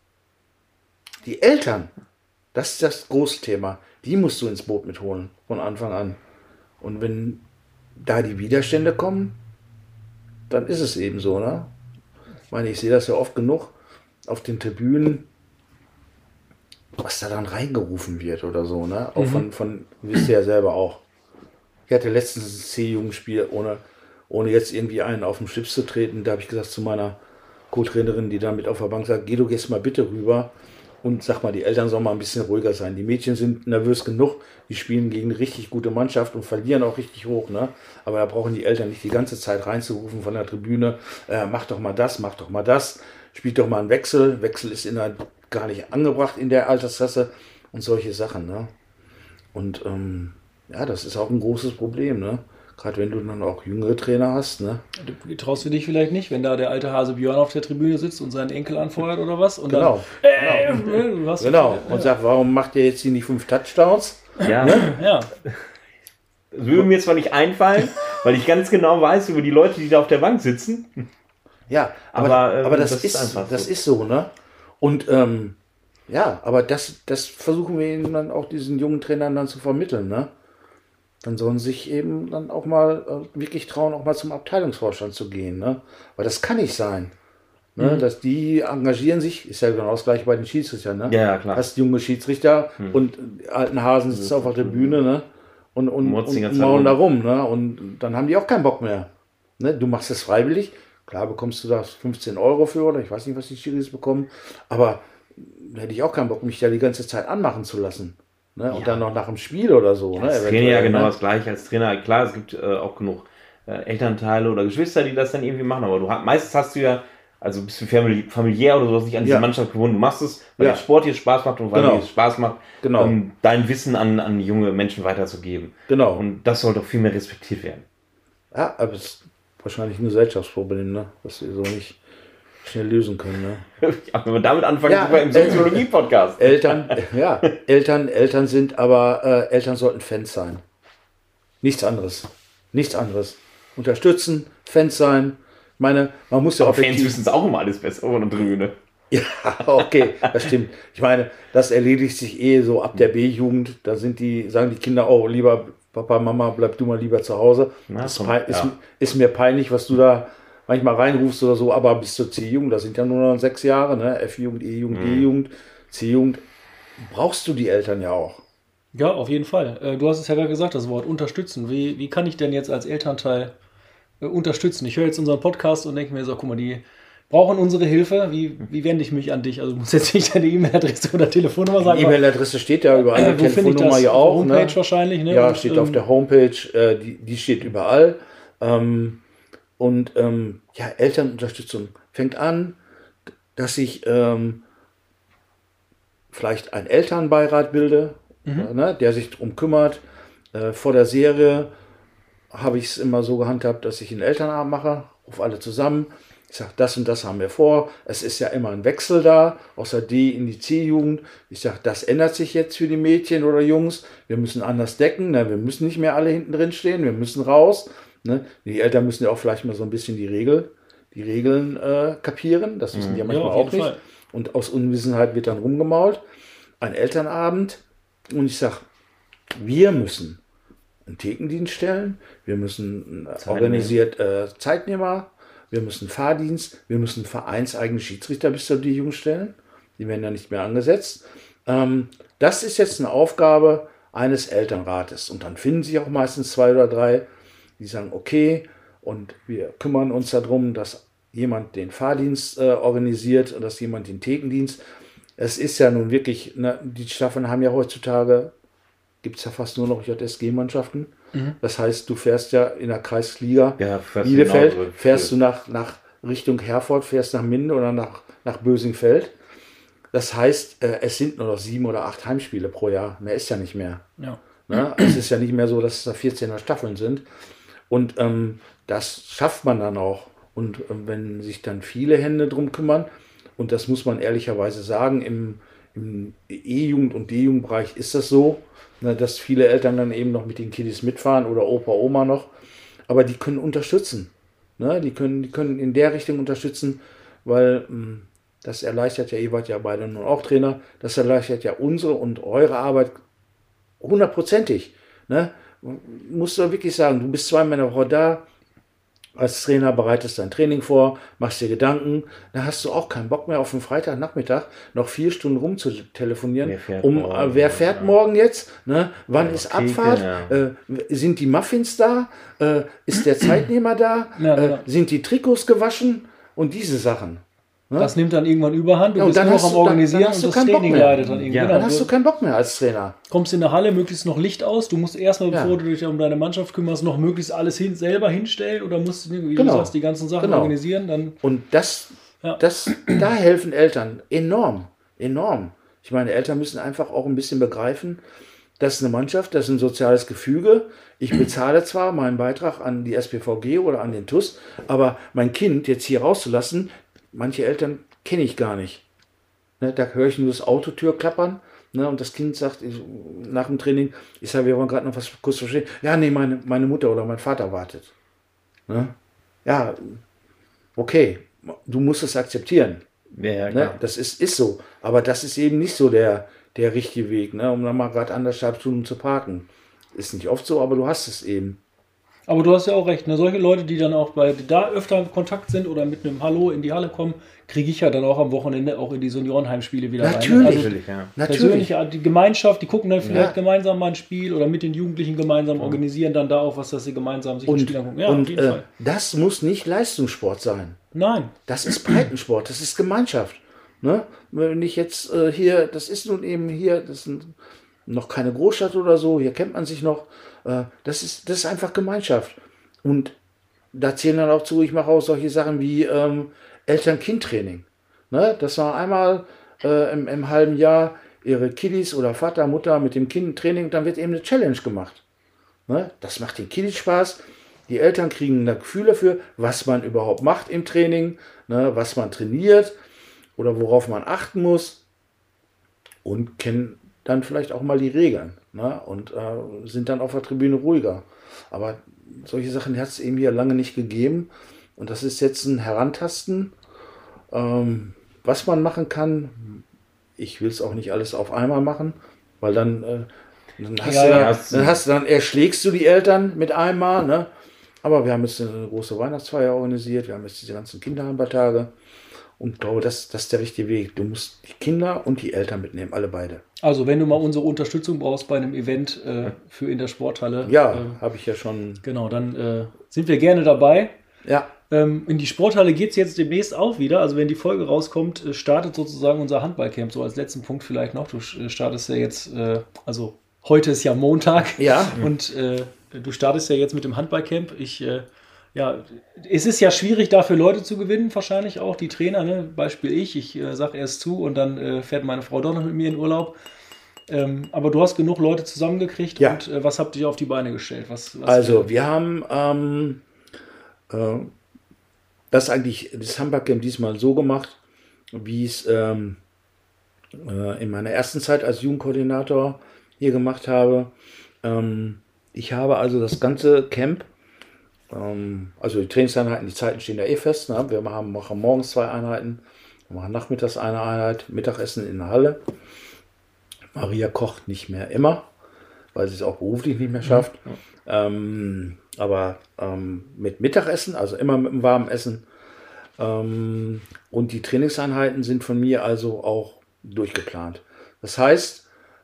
Die Eltern, das ist das große Thema. Die musst du ins Boot mitholen, von Anfang an. Und wenn da die Widerstände kommen, dann ist es eben so, ne? Ich meine, ich sehe das ja oft genug auf den Tribünen, was da dann reingerufen wird oder so, ne? Auch von wisst ihr ja selber auch. Ich hatte letztens ein C-Jugendspiel, ohne jetzt irgendwie einen auf den Schlips zu treten. Da habe ich gesagt zu meiner Co-Trainerin, die da mit auf der Bank sagt, Guido, gehst mal bitte rüber und sag mal, die Eltern sollen mal ein bisschen ruhiger sein. Die Mädchen sind nervös genug, die spielen gegen eine richtig gute Mannschaft und verlieren auch richtig hoch, ne? Aber da brauchen die Eltern nicht die ganze Zeit reinzurufen von der Tribüne, mach doch mal das, spielt doch mal einen Wechsel. Wechsel ist gar nicht angebracht in der Altersklasse und solche Sachen, ne? Und das ist auch ein großes Problem, ne? Gerade wenn du dann auch jüngere Trainer hast, ne? Traust du dich vielleicht nicht, wenn da der alte Hase Björn auf der Tribüne sitzt und seinen Enkel anfeuert oder was? Und Genau. Dann, Und sagt, warum macht ihr jetzt hier nicht 5 Touchdowns? Ja. Ja. Das würde mir zwar nicht einfallen, weil ich ganz genau weiß über die Leute, die da auf der Bank sitzen. Ja, aber das ist so, ne? Und aber das versuchen wir ihnen dann auch diesen jungen Trainern dann zu vermitteln, ne? Dann sollen sie sich eben dann auch mal wirklich trauen, auch mal zum Abteilungsvorstand zu gehen, ne? Weil das kann nicht sein. Ne? Dass die engagieren sich, ist ja genau das gleiche bei den Schiedsrichtern, ne? Ja, klar. Hast junge Schiedsrichter und die alten Hasen sitzen auf der Tribüne, ne? Und maulen da rum, ne? Und dann haben die auch keinen Bock mehr. Ne? Du machst es freiwillig, klar bekommst du da 15 Euro für, oder ich weiß nicht, was die Schiris bekommen, aber da hätte ich auch keinen Bock, mich da die ganze Zeit anmachen zu lassen. Ne? Und dann noch nach dem Spiel oder so. Ja, ne? als Trainer ja genau das Gleiche. Als Trainer, klar, es gibt auch genug Elternteile oder Geschwister, die das dann irgendwie machen, aber meistens hast du ja, also bist du familiär oder sowas nicht an diese Mannschaft gewohnt. Du machst es, weil der Sport dir Spaß macht und weil dir es Spaß macht, dein Wissen an junge Menschen weiterzugeben. Genau. Und das soll doch viel mehr respektiert werden. Ja, aber es ist wahrscheinlich ein Gesellschaftsproblem, ne? Das wir so nicht schnell lösen können. Ne? Ja, wenn wir damit anfangen, sind wir im Soziologie-Podcast. Eltern sind aber, Eltern sollten Fans sein. Nichts anderes. Unterstützen, Fans sein. Ich meine, man muss ja auch. Fans wissen es auch immer alles besser von der Tribüne. Ja, okay, das stimmt. Ich meine, das erledigt sich so ab der B-Jugend. Da sagen die Kinder, oh, lieber Papa, Mama, bleib du mal lieber zu Hause. Ist mir peinlich, was du da manchmal reinrufst oder so, aber bis zur C-Jugend, das sind ja nur noch 6 Jahre, ne? F-Jugend, E-Jugend, D-Jugend, C-Jugend, brauchst du die Eltern ja auch. Ja, auf jeden Fall. Du hast es ja gerade gesagt, das Wort unterstützen. Wie kann ich denn jetzt als Elternteil unterstützen? Ich höre jetzt unseren Podcast und denke mir so, guck mal, die brauchen unsere Hilfe. Wie wende ich mich an dich? Also du musst jetzt nicht deine E-Mail-Adresse oder Telefonnummer sagen. Die E-Mail-Adresse steht ja überall, die Telefonnummer ja auch. Auf der Homepage wahrscheinlich, ne? Ja, steht auf der Homepage, die steht überall. Elternunterstützung fängt an, dass ich vielleicht einen Elternbeirat bilde, der sich darum kümmert. Vor der Serie habe ich es immer so gehandhabt, dass ich einen Elternabend mache, rufe alle zusammen. Ich sage, das und das haben wir vor. Es ist ja immer ein Wechsel da, aus der D in die C-Jugend. Ich sage, das ändert sich jetzt für die Mädchen oder Jungs. Wir müssen anders decken. Ne? Wir müssen nicht mehr alle hinten drin stehen. Wir müssen raus. Ne? Die Eltern müssen ja auch vielleicht mal so ein bisschen die Regeln kapieren. Das wissen die ja manchmal auch nicht. Fall. Und aus Unwissenheit wird dann rumgemault. Ein Elternabend. Und ich sage, wir müssen einen Thekendienst stellen. Wir müssen organisiert Zeitnehmer. Wir müssen Fahrdienst, wir müssen vereinseigene Schiedsrichter bis zur D-Jugend stellen. Die werden ja nicht mehr angesetzt. Das ist jetzt eine Aufgabe eines Elternrates. Und dann finden sich auch meistens 2 oder 3, die sagen, okay, und wir kümmern uns darum, dass jemand den Fahrdienst organisiert und dass jemand den Thekendienst. Es ist ja nun wirklich, die Staffeln haben ja heutzutage, gibt es ja fast nur noch JSG-Mannschaften. Das heißt, du fährst ja in der Kreisliga Bielefeld, fährst du nach Richtung Herford, fährst nach Minden oder nach Bösingfeld. Das heißt, es sind nur noch 7 oder 8 Heimspiele pro Jahr. Mehr ist ja nicht mehr. Ja. Ne? Es ist ja nicht mehr so, dass es da 14er Staffeln sind. Und das schafft man dann auch. Und wenn sich dann viele Hände drum kümmern, und das muss man ehrlicherweise sagen, im E-Jugend- und D-Jugendbereich ist das so, dass viele Eltern dann eben noch mit den Kiddies mitfahren oder Opa, Oma noch. Aber die können unterstützen. Die können in der Richtung unterstützen, weil das erleichtert ja, ihr wart ja beide nun auch Trainer, das erleichtert ja unsere und eure Arbeit 100%. Musst du wirklich sagen, du bist 2-mal in der Woche da, als Trainer bereitest dein Training vor, machst dir Gedanken, dann hast du auch keinen Bock mehr auf den Freitagnachmittag noch 4 Stunden rumzutelefonieren. Wer fährt morgen jetzt? Ne? Wann ist Abfahrt? Sind die Muffins da? Ist der Zeitnehmer da? Sind die Trikots gewaschen? Und diese Sachen. Ne? Das nimmt dann irgendwann Überhand. Du bist nur noch am Organisieren und das Training leidet dann irgendwann. Dann hast du keinen Bock mehr als Trainer. Kommst in der Halle, möglichst noch Licht aus. Du musst erstmal, bevor du dich um deine Mannschaft kümmerst, noch möglichst alles selber hinstellen oder musst, wie du sagst, die ganzen Sachen organisieren. Dann und da helfen Eltern enorm. Ich meine, Eltern müssen einfach auch ein bisschen begreifen, das ist eine Mannschaft, das ist ein soziales Gefüge. Ich bezahle zwar meinen Beitrag an die SPVG oder an den TUS, aber mein Kind jetzt hier rauszulassen, manche Eltern kenne ich gar nicht. Da höre ich nur das Autotür klappern, und das Kind sagt nach dem Training, ich sage, wir wollen gerade noch was kurz verstehen. Ja, nee, meine Mutter oder mein Vater wartet. Ja, okay, du musst es akzeptieren. Ja, das ist so. Aber das ist eben nicht so der richtige Weg, um dann mal gerade 1,5 Stunden zu parken. Ist nicht oft so, aber du hast es eben. Aber du hast ja auch recht, solche Leute, die dann auch da öfter in Kontakt sind oder mit einem Hallo in die Halle kommen, kriege ich ja dann auch am Wochenende auch in die Seniorenheimspiele wieder rein. Natürlich. Persönlich, die Gemeinschaft, die gucken dann vielleicht gemeinsam mal ein Spiel oder mit den Jugendlichen gemeinsam organisieren dann da auch was, dass sie gemeinsam sich ein Spiel angucken. Ja, auf jeden Fall. Das muss nicht Leistungssport sein. Nein. Das ist Breitensport, das ist Gemeinschaft. Wenn ich jetzt hier, das ist nun eben hier, das ist noch keine Großstadt oder so, hier kennt man sich noch. Das ist einfach Gemeinschaft. Und da zählen dann auch zu, ich mache auch solche Sachen wie Eltern-Kind-Training. Dass man einmal im halben Jahr ihre Kiddies oder Vater, Mutter mit dem Kind Training, und dann wird eben eine Challenge gemacht. Das macht den Kiddies Spaß. Die Eltern kriegen ein Gefühl dafür, was man überhaupt macht im Training, was man trainiert oder worauf man achten muss und kennen dann vielleicht auch mal die Regeln und sind dann auf der Tribüne ruhiger. Aber solche Sachen hat es eben hier lange nicht gegeben. Und das ist jetzt ein Herantasten, was man machen kann. Ich will es auch nicht alles auf einmal machen, weil dann erschlägst du die Eltern mit einmal. Aber wir haben jetzt eine große Weihnachtsfeier organisiert, wir haben jetzt diese ganzen Kinderhandballtage. Und ich glaube, das ist der richtige Weg. Du musst die Kinder und die Eltern mitnehmen, alle beide. Also wenn du mal unsere Unterstützung brauchst bei einem Event für in der Sporthalle. Ja, habe ich ja schon. Genau, dann sind wir gerne dabei. Ja. In die Sporthalle geht es jetzt demnächst auch wieder. Also wenn die Folge rauskommt, startet sozusagen unser Handballcamp. So als letzten Punkt vielleicht noch. Du startest ja jetzt, also heute ist ja Montag. Ja. Und du startest ja jetzt mit dem Handballcamp. Ich Ja, es ist ja schwierig, dafür Leute zu gewinnen, wahrscheinlich auch die Trainer, ne? Beispiel ich sage erst zu und dann fährt meine Frau doch noch mit mir in Urlaub. Aber du hast genug Leute zusammengekriegt Ja. und was habt ihr auf die Beine gestellt? Also, wir haben das Handballcamp diesmal so gemacht, wie ich es in meiner ersten Zeit als Jugendkoordinator hier gemacht habe. Ich habe also das ganze Camp, also die Trainingseinheiten, die Zeiten stehen ja eh fest. Ne? Wir machen morgens 2 Einheiten, wir machen nachmittags eine Einheit, Mittagessen in der Halle. Maria kocht nicht mehr immer, weil sie es auch beruflich nicht mehr schafft. Aber mit Mittagessen, also immer mit einem warmen Essen. Und die Trainingseinheiten sind von mir also auch durchgeplant. Das heißt,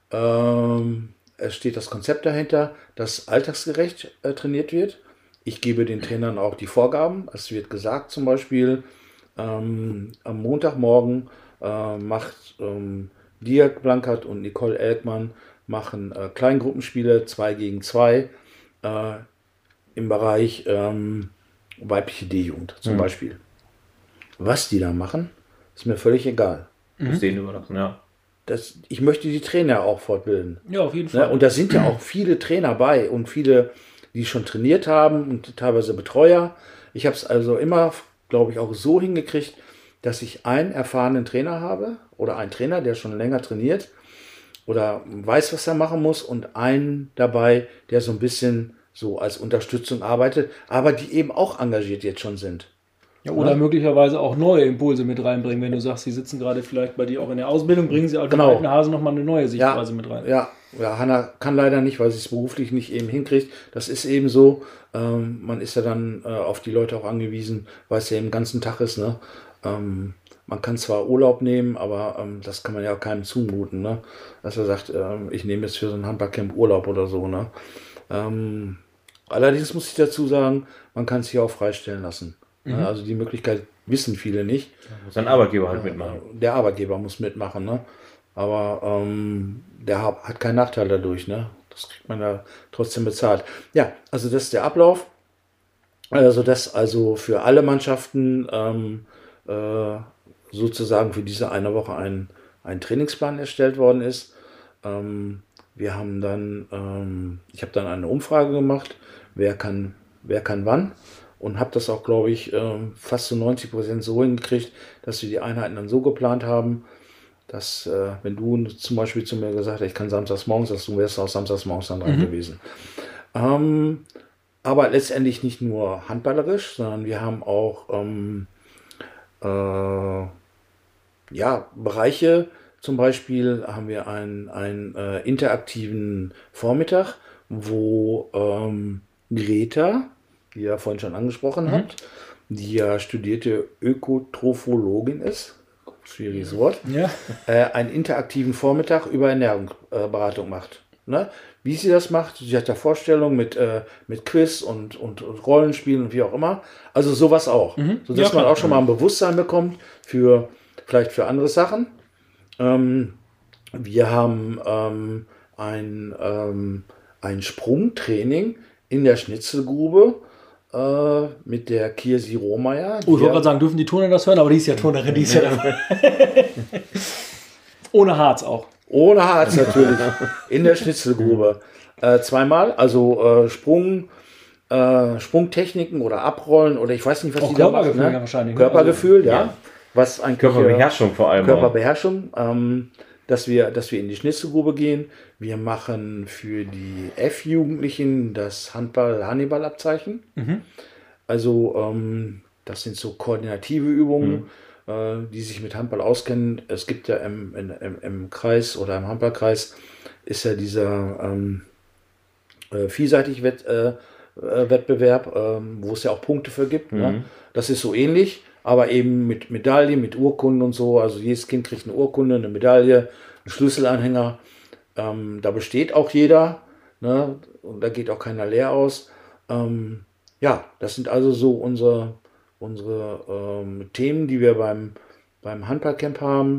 es steht das Konzept dahinter, dass alltagsgerecht trainiert wird. Ich gebe den Trainern auch die Vorgaben. Es wird gesagt zum Beispiel, am Montagmorgen macht Dirk Blankert und Nicole Elkmann machen Kleingruppenspiele 2 gegen 2 im Bereich weibliche D-Jugend zum Beispiel. Was die da machen, ist mir völlig egal. Das denen überlassen, ja. Ich möchte die Trainer auch fortbilden. Ja, auf jeden Ne? Fall. Und da sind ja auch viele Trainer bei und viele, die schon trainiert haben und teilweise Betreuer. Ich habe es also immer, glaube ich, auch so hingekriegt, dass ich einen erfahrenen Trainer habe oder einen Trainer, der schon länger trainiert oder weiß, was er machen muss und einen dabei, der so ein bisschen so als Unterstützung arbeitet, aber die eben auch engagiert jetzt schon sind. Ja, oder möglicherweise auch neue Impulse mit reinbringen, wenn du sagst, sie sitzen gerade vielleicht bei dir auch in der Ausbildung, bringen sie auch den alten Hasen nochmal eine neue Sichtweise mit rein. Ja, Hanna kann leider nicht, weil sie es beruflich nicht eben hinkriegt. Das ist eben so. Man ist ja dann auf die Leute auch angewiesen, weil es ja den ganzen Tag ist. Ne? Man kann zwar Urlaub nehmen, aber das kann man ja auch keinem zumuten. Ne? Dass er sagt, ich nehme jetzt für so ein Handballcamp Urlaub oder so. Ne? Allerdings muss ich dazu sagen, man kann es hier auch freistellen lassen. Also die Möglichkeit wissen viele nicht. Muss ein Arbeitgeber halt mitmachen. Der Arbeitgeber muss mitmachen, ne? Aber der hat keinen Nachteil dadurch, ne? Das kriegt man ja trotzdem bezahlt. Ja, also das ist der Ablauf. Also dass also für alle Mannschaften sozusagen für diese eine Woche ein Trainingsplan erstellt worden ist. Wir haben dann, ich habe dann eine Umfrage gemacht, wer kann wann. Und habe das auch, glaube ich, fast zu 90% so hingekriegt, dass wir die Einheiten dann so geplant haben, dass, wenn du zum Beispiel zu mir gesagt hast, ich kann samstags morgens, dass du wärst auch samstags morgens dann dran gewesen. Aber letztendlich nicht nur handballerisch, sondern wir haben auch Bereiche. Zum Beispiel haben wir einen interaktiven Vormittag, wo Greta, die ihr vorhin schon angesprochen habt, die ja studierte Ökotrophologin ist, schwieriges Wort, einen interaktiven Vormittag über Ernährungsberatung macht. Ne? Wie sie das macht, sie hat da Vorstellungen mit Quiz und Rollenspielen und wie auch immer. Also sowas auch. Sodass man auch schon mal ein Bewusstsein bekommt vielleicht für andere Sachen. Wir haben ein Sprungtraining in der Schnitzelgrube mit der Kirsi Rohmeier. Ich wollte gerade sagen, dürfen die Turner das hören, aber die ist ja Turnerin, die ist ja dabei. Ohne Harz auch. Ohne Harz natürlich. In der Schnitzelgrube. 2-mal, also Sprungtechniken oder Abrollen oder ich weiß nicht, was auch die da machen. Körpergefühl, Ne? wahrscheinlich. Körpergefühl, Also, ja. Was eigentlich Körperbeherrschung vor allem. Körperbeherrschung, dass wir in die Schnitzelgrube gehen. Wir machen für die F-Jugendlichen das Handball-Hannibal-Abzeichen. Also das sind so koordinative Übungen, die sich mit Handball auskennen. Es gibt ja im Kreis oder im Handballkreis ist ja dieser Vielseitig-Wettbewerb, wo es ja auch Punkte für gibt. Ne? Das ist so ähnlich, aber eben mit Medaillen, mit Urkunden und so. Also jedes Kind kriegt eine Urkunde, eine Medaille, einen Schlüsselanhänger. Da besteht auch jeder, ne? Und da geht auch keiner leer aus. Das sind also so unsere Themen, die wir beim Handballcamp haben,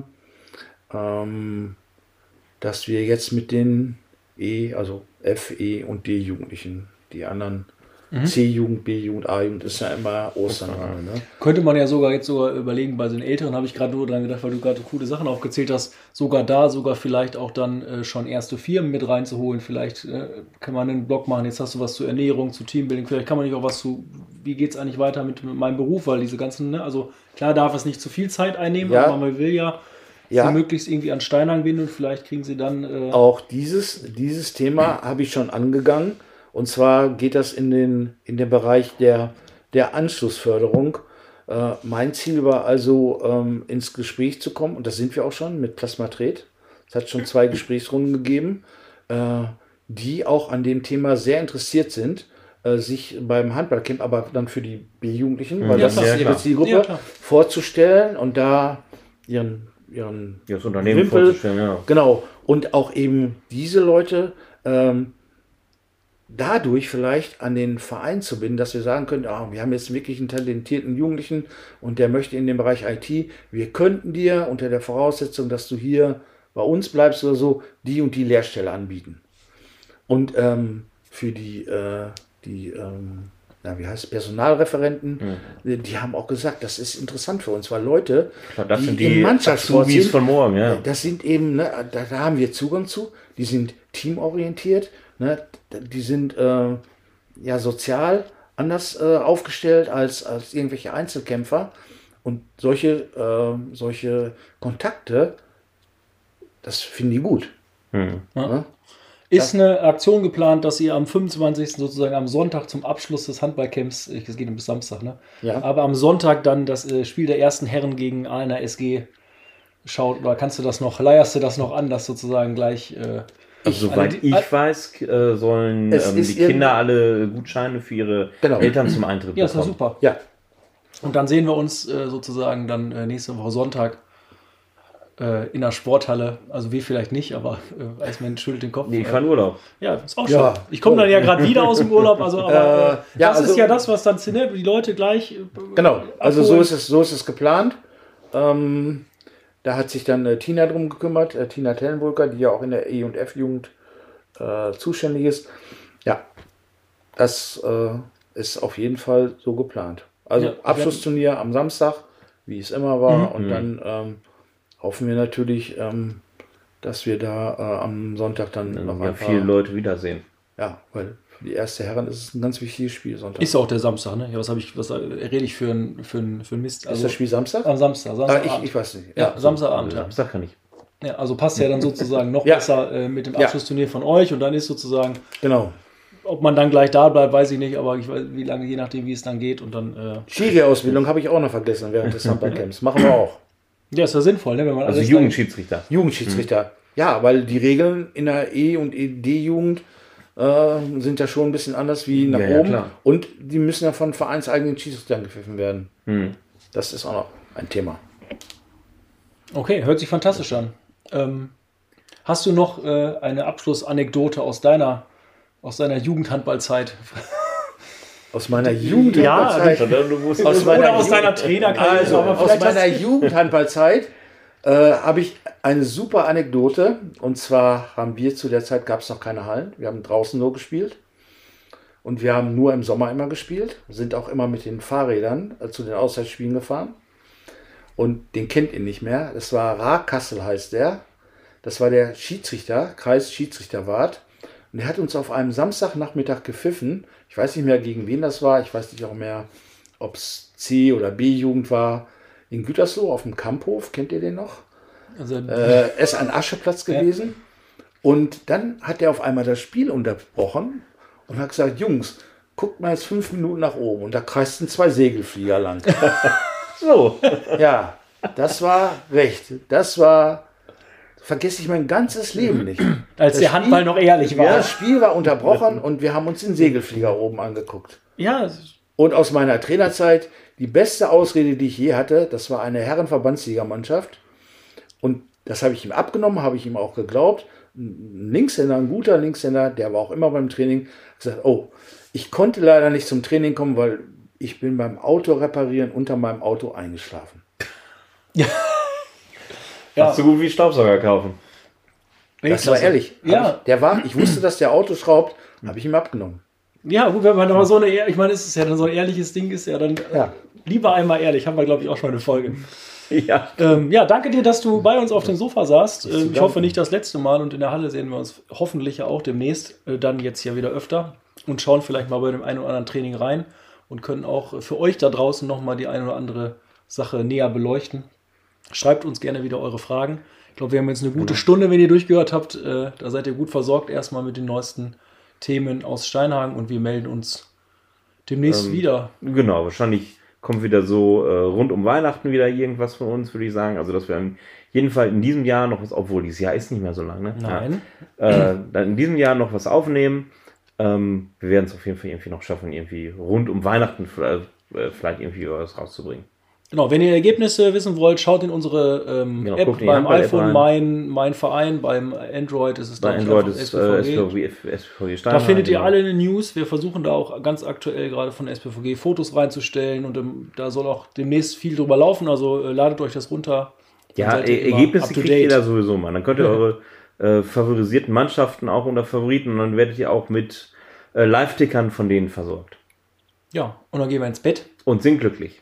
dass wir jetzt mit den also F, E und D Jugendlichen, die anderen C-Jugend, B-Jugend, A-Jugend ist ja immer Ostern. Ne? Könnte man ja sogar überlegen, bei den Älteren habe ich gerade nur dran gedacht, weil du gerade coole Sachen aufgezählt hast, sogar vielleicht auch dann schon erste Firmen mit reinzuholen. Vielleicht kann man einen Blog machen, jetzt hast du was zur Ernährung, zu Teambuilding, vielleicht kann man nicht auch was zu, wie geht es eigentlich weiter mit meinem Beruf, weil diese ganzen, ne, also klar darf es nicht zu viel Zeit einnehmen, aber man will ja sie möglichst irgendwie an Steinhagen binden und vielleicht kriegen sie dann... Auch dieses Thema habe ich schon angegangen. Und zwar geht das in den Bereich der Anschlussförderung. Mein Ziel war also, ins Gespräch zu kommen, und das sind wir auch schon mit Plasmatret. Es hat schon 2 Gesprächsrunden gegeben, die auch an dem Thema sehr interessiert sind, sich beim Handballcamp, aber dann für die B-Jugendlichen, weil das ist ihre Zielgruppe, vorzustellen und da ihren das Unternehmen Wimpel, vorzustellen, ja. Genau. Und auch eben diese Leute dadurch vielleicht an den Verein zu binden, dass wir sagen können, wir haben jetzt wirklich einen talentierten Jugendlichen und der möchte in den Bereich IT, wir könnten dir unter der Voraussetzung, dass du hier bei uns bleibst oder so, die und die Lehrstelle anbieten. Und für die Personalreferenten, die haben auch gesagt, das ist interessant für uns, weil Leute, das sind die Mannschaftssport sind, von morgen, das sind eben, ne, da haben wir Zugang zu, die sind teamorientiert, ne, die sind sozial anders aufgestellt als irgendwelche Einzelkämpfer, und solche Kontakte, das finden die gut. Ne? Ist eine Aktion geplant, dass ihr am 25. sozusagen am Sonntag zum Abschluss des Handballcamps, es geht bis Samstag, ne? Ja. Aber am Sonntag dann das Spiel der ersten Herren gegen Aalener SG schaut, oder leierst du das noch an, dass sozusagen gleich... soweit ich weiß, sollen die Kinder alle Gutscheine für ihre Eltern zum Eintritt bekommen. Ja, ist doch super. Ja. Und dann sehen wir uns sozusagen dann nächste Woche Sonntag in der Sporthalle. Also wir vielleicht nicht, aber Eismann schüttelt den Kopf. Nee, ich fahre in Urlaub. Ja, ist auch schon. Ich komme dann ja gerade wieder aus dem Urlaub. Also, aber ist ja das, was dann die Leute gleich genau, also so ist es geplant. Da hat sich dann Tina drum gekümmert, Tina Tellenwulker, die ja auch in der E- und F-Jugend zuständig ist. Ja, das ist auf jeden Fall so geplant. Also Abschlussturnier am Samstag, wie es immer war. Und dann hoffen wir natürlich, dass wir da am Sonntag dann noch viele Leute wiedersehen. Ja, weil für die erste Herren ist es ein ganz wichtiges Spiel Sonntag. Ist auch der Samstag, ne? Ja, was rede ich für ein Mist? Also, ist das Spiel Samstag? Am Samstag. Ich weiß nicht. Ja, Samstagabend. Samstag kann ich. Ja, also passt ja dann sozusagen noch besser mit dem Abschlussturnier von euch, und dann ist sozusagen. Genau. Ob man dann gleich da bleibt, weiß ich nicht, aber ich weiß, wie lange, je nachdem, wie es dann geht. Und dann. Schiri-Ausbildung habe ich auch noch vergessen während des Handballcamps. Machen wir auch. Ja, ist ja sinnvoll, ne? Wenn man also Jugendschiedsrichter. Jugendschiedsrichter. Ja, weil die Regeln in der E- und D-Jugend sind ja schon ein bisschen anders wie nach oben. Klar. Und die müssen ja von vereinseigenen Schiedsrichtern gepfiffen werden. Das ist auch noch ein Thema. Okay, hört sich fantastisch an. Hast du noch eine Abschlussanekdote aus deiner Jugendhandballzeit? Aus meiner Jugendhandballzeit? Aus deiner Trainerkarriere. Also, aus meiner Jugendhandballzeit habe ich eine super Anekdote. Und zwar haben wir zu der Zeit, gab es noch keine Hallen. Wir haben draußen nur gespielt. Und wir haben nur im Sommer immer gespielt. Sind auch immer mit den Fahrrädern zu den Auswärtsspielen gefahren. Und den kennt ihr nicht mehr. Das war Rakassel, heißt der. Das war der Schiedsrichter, Kreisschiedsrichterwart. Und der hat uns auf einem Samstagnachmittag gepfiffen. Ich weiß nicht mehr, gegen wen das war. Ich weiß nicht auch mehr, ob es C- oder B-Jugend war. In Gütersloh auf dem Kamphof. Kennt ihr den noch? Also, ist ein Ascheplatz gewesen. Und dann hat er auf einmal das Spiel unterbrochen und hat gesagt, Jungs, guckt mal jetzt 5 Minuten nach oben. Und da kreisten 2 Segelflieger lang. So. Ja, das war recht. Das war... Vergesse ich mein ganzes Leben nicht. Als der Handball noch ehrlich war. Ja, das Spiel war unterbrochen und wir haben uns den Segelflieger oben angeguckt. Ja. Und aus meiner Trainerzeit, die beste Ausrede, die ich je hatte, das war eine Herrenverbandsligamannschaft. Und das habe ich ihm abgenommen, habe ich ihm auch geglaubt. Ein Linkshänder, ein guter Linkshänder, der war auch immer beim Training, gesagt, oh, ich konnte leider nicht zum Training kommen, weil ich bin beim Auto reparieren unter meinem Auto eingeschlafen. Ja. Ja. So gut wie Staubsauger kaufen. Das war ehrlich. Ja. Ich wusste, dass der Auto schraubt, habe ich ihm abgenommen. Ja, gut, wenn man aber so eine, ich meine, es ist ja dann so ein ehrliches Ding, ist ja dann lieber einmal ehrlich, haben wir, glaube ich, auch schon eine Folge. Ja. Danke dir, dass du bei uns auf dem Sofa saßt. Ich hoffe nicht das letzte Mal und in der Halle sehen wir uns hoffentlich ja auch demnächst, dann jetzt ja wieder öfter und schauen vielleicht mal bei dem einen oder anderen Training rein und können auch für euch da draußen nochmal die eine oder andere Sache näher beleuchten. Schreibt uns gerne wieder eure Fragen. Ich glaube, wir haben jetzt eine gute Stunde, wenn ihr durchgehört habt. Da seid ihr gut versorgt erstmal mit den neuesten Themen aus Steinhagen und wir melden uns demnächst wieder. Genau, wahrscheinlich kommt wieder so rund um Weihnachten wieder irgendwas von uns, würde ich sagen. Also, dass wir in jedem Fall in diesem Jahr noch was, obwohl dieses Jahr ist nicht mehr so lang, ne? Nein. Ja. Dann in diesem Jahr noch was aufnehmen. Wir werden es auf jeden Fall irgendwie noch schaffen, irgendwie rund um Weihnachten vielleicht irgendwie was rauszubringen. Genau, wenn ihr Ergebnisse wissen wollt, schaut in unsere App beim iPhone, mein Verein, beim Android ist es bei Android ist SPVG Da findet ihr alle News. Wir versuchen da auch ganz aktuell gerade von SPVG Fotos reinzustellen und da soll auch demnächst viel drüber laufen, also ladet euch das runter. Ja, Ergebnisse kriegt jeder sowieso mal. Dann könnt ihr eure favorisierten Mannschaften auch unter Favoriten und dann werdet ihr auch mit Live-Tickern von denen versorgt. Ja, und dann gehen wir ins Bett. Und sind glücklich.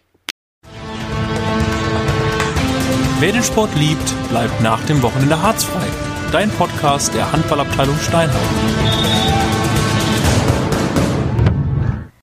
Wer den Sport liebt, bleibt nach dem Wochenende harzfrei. Dein Podcast der Handballabteilung Steinhagen.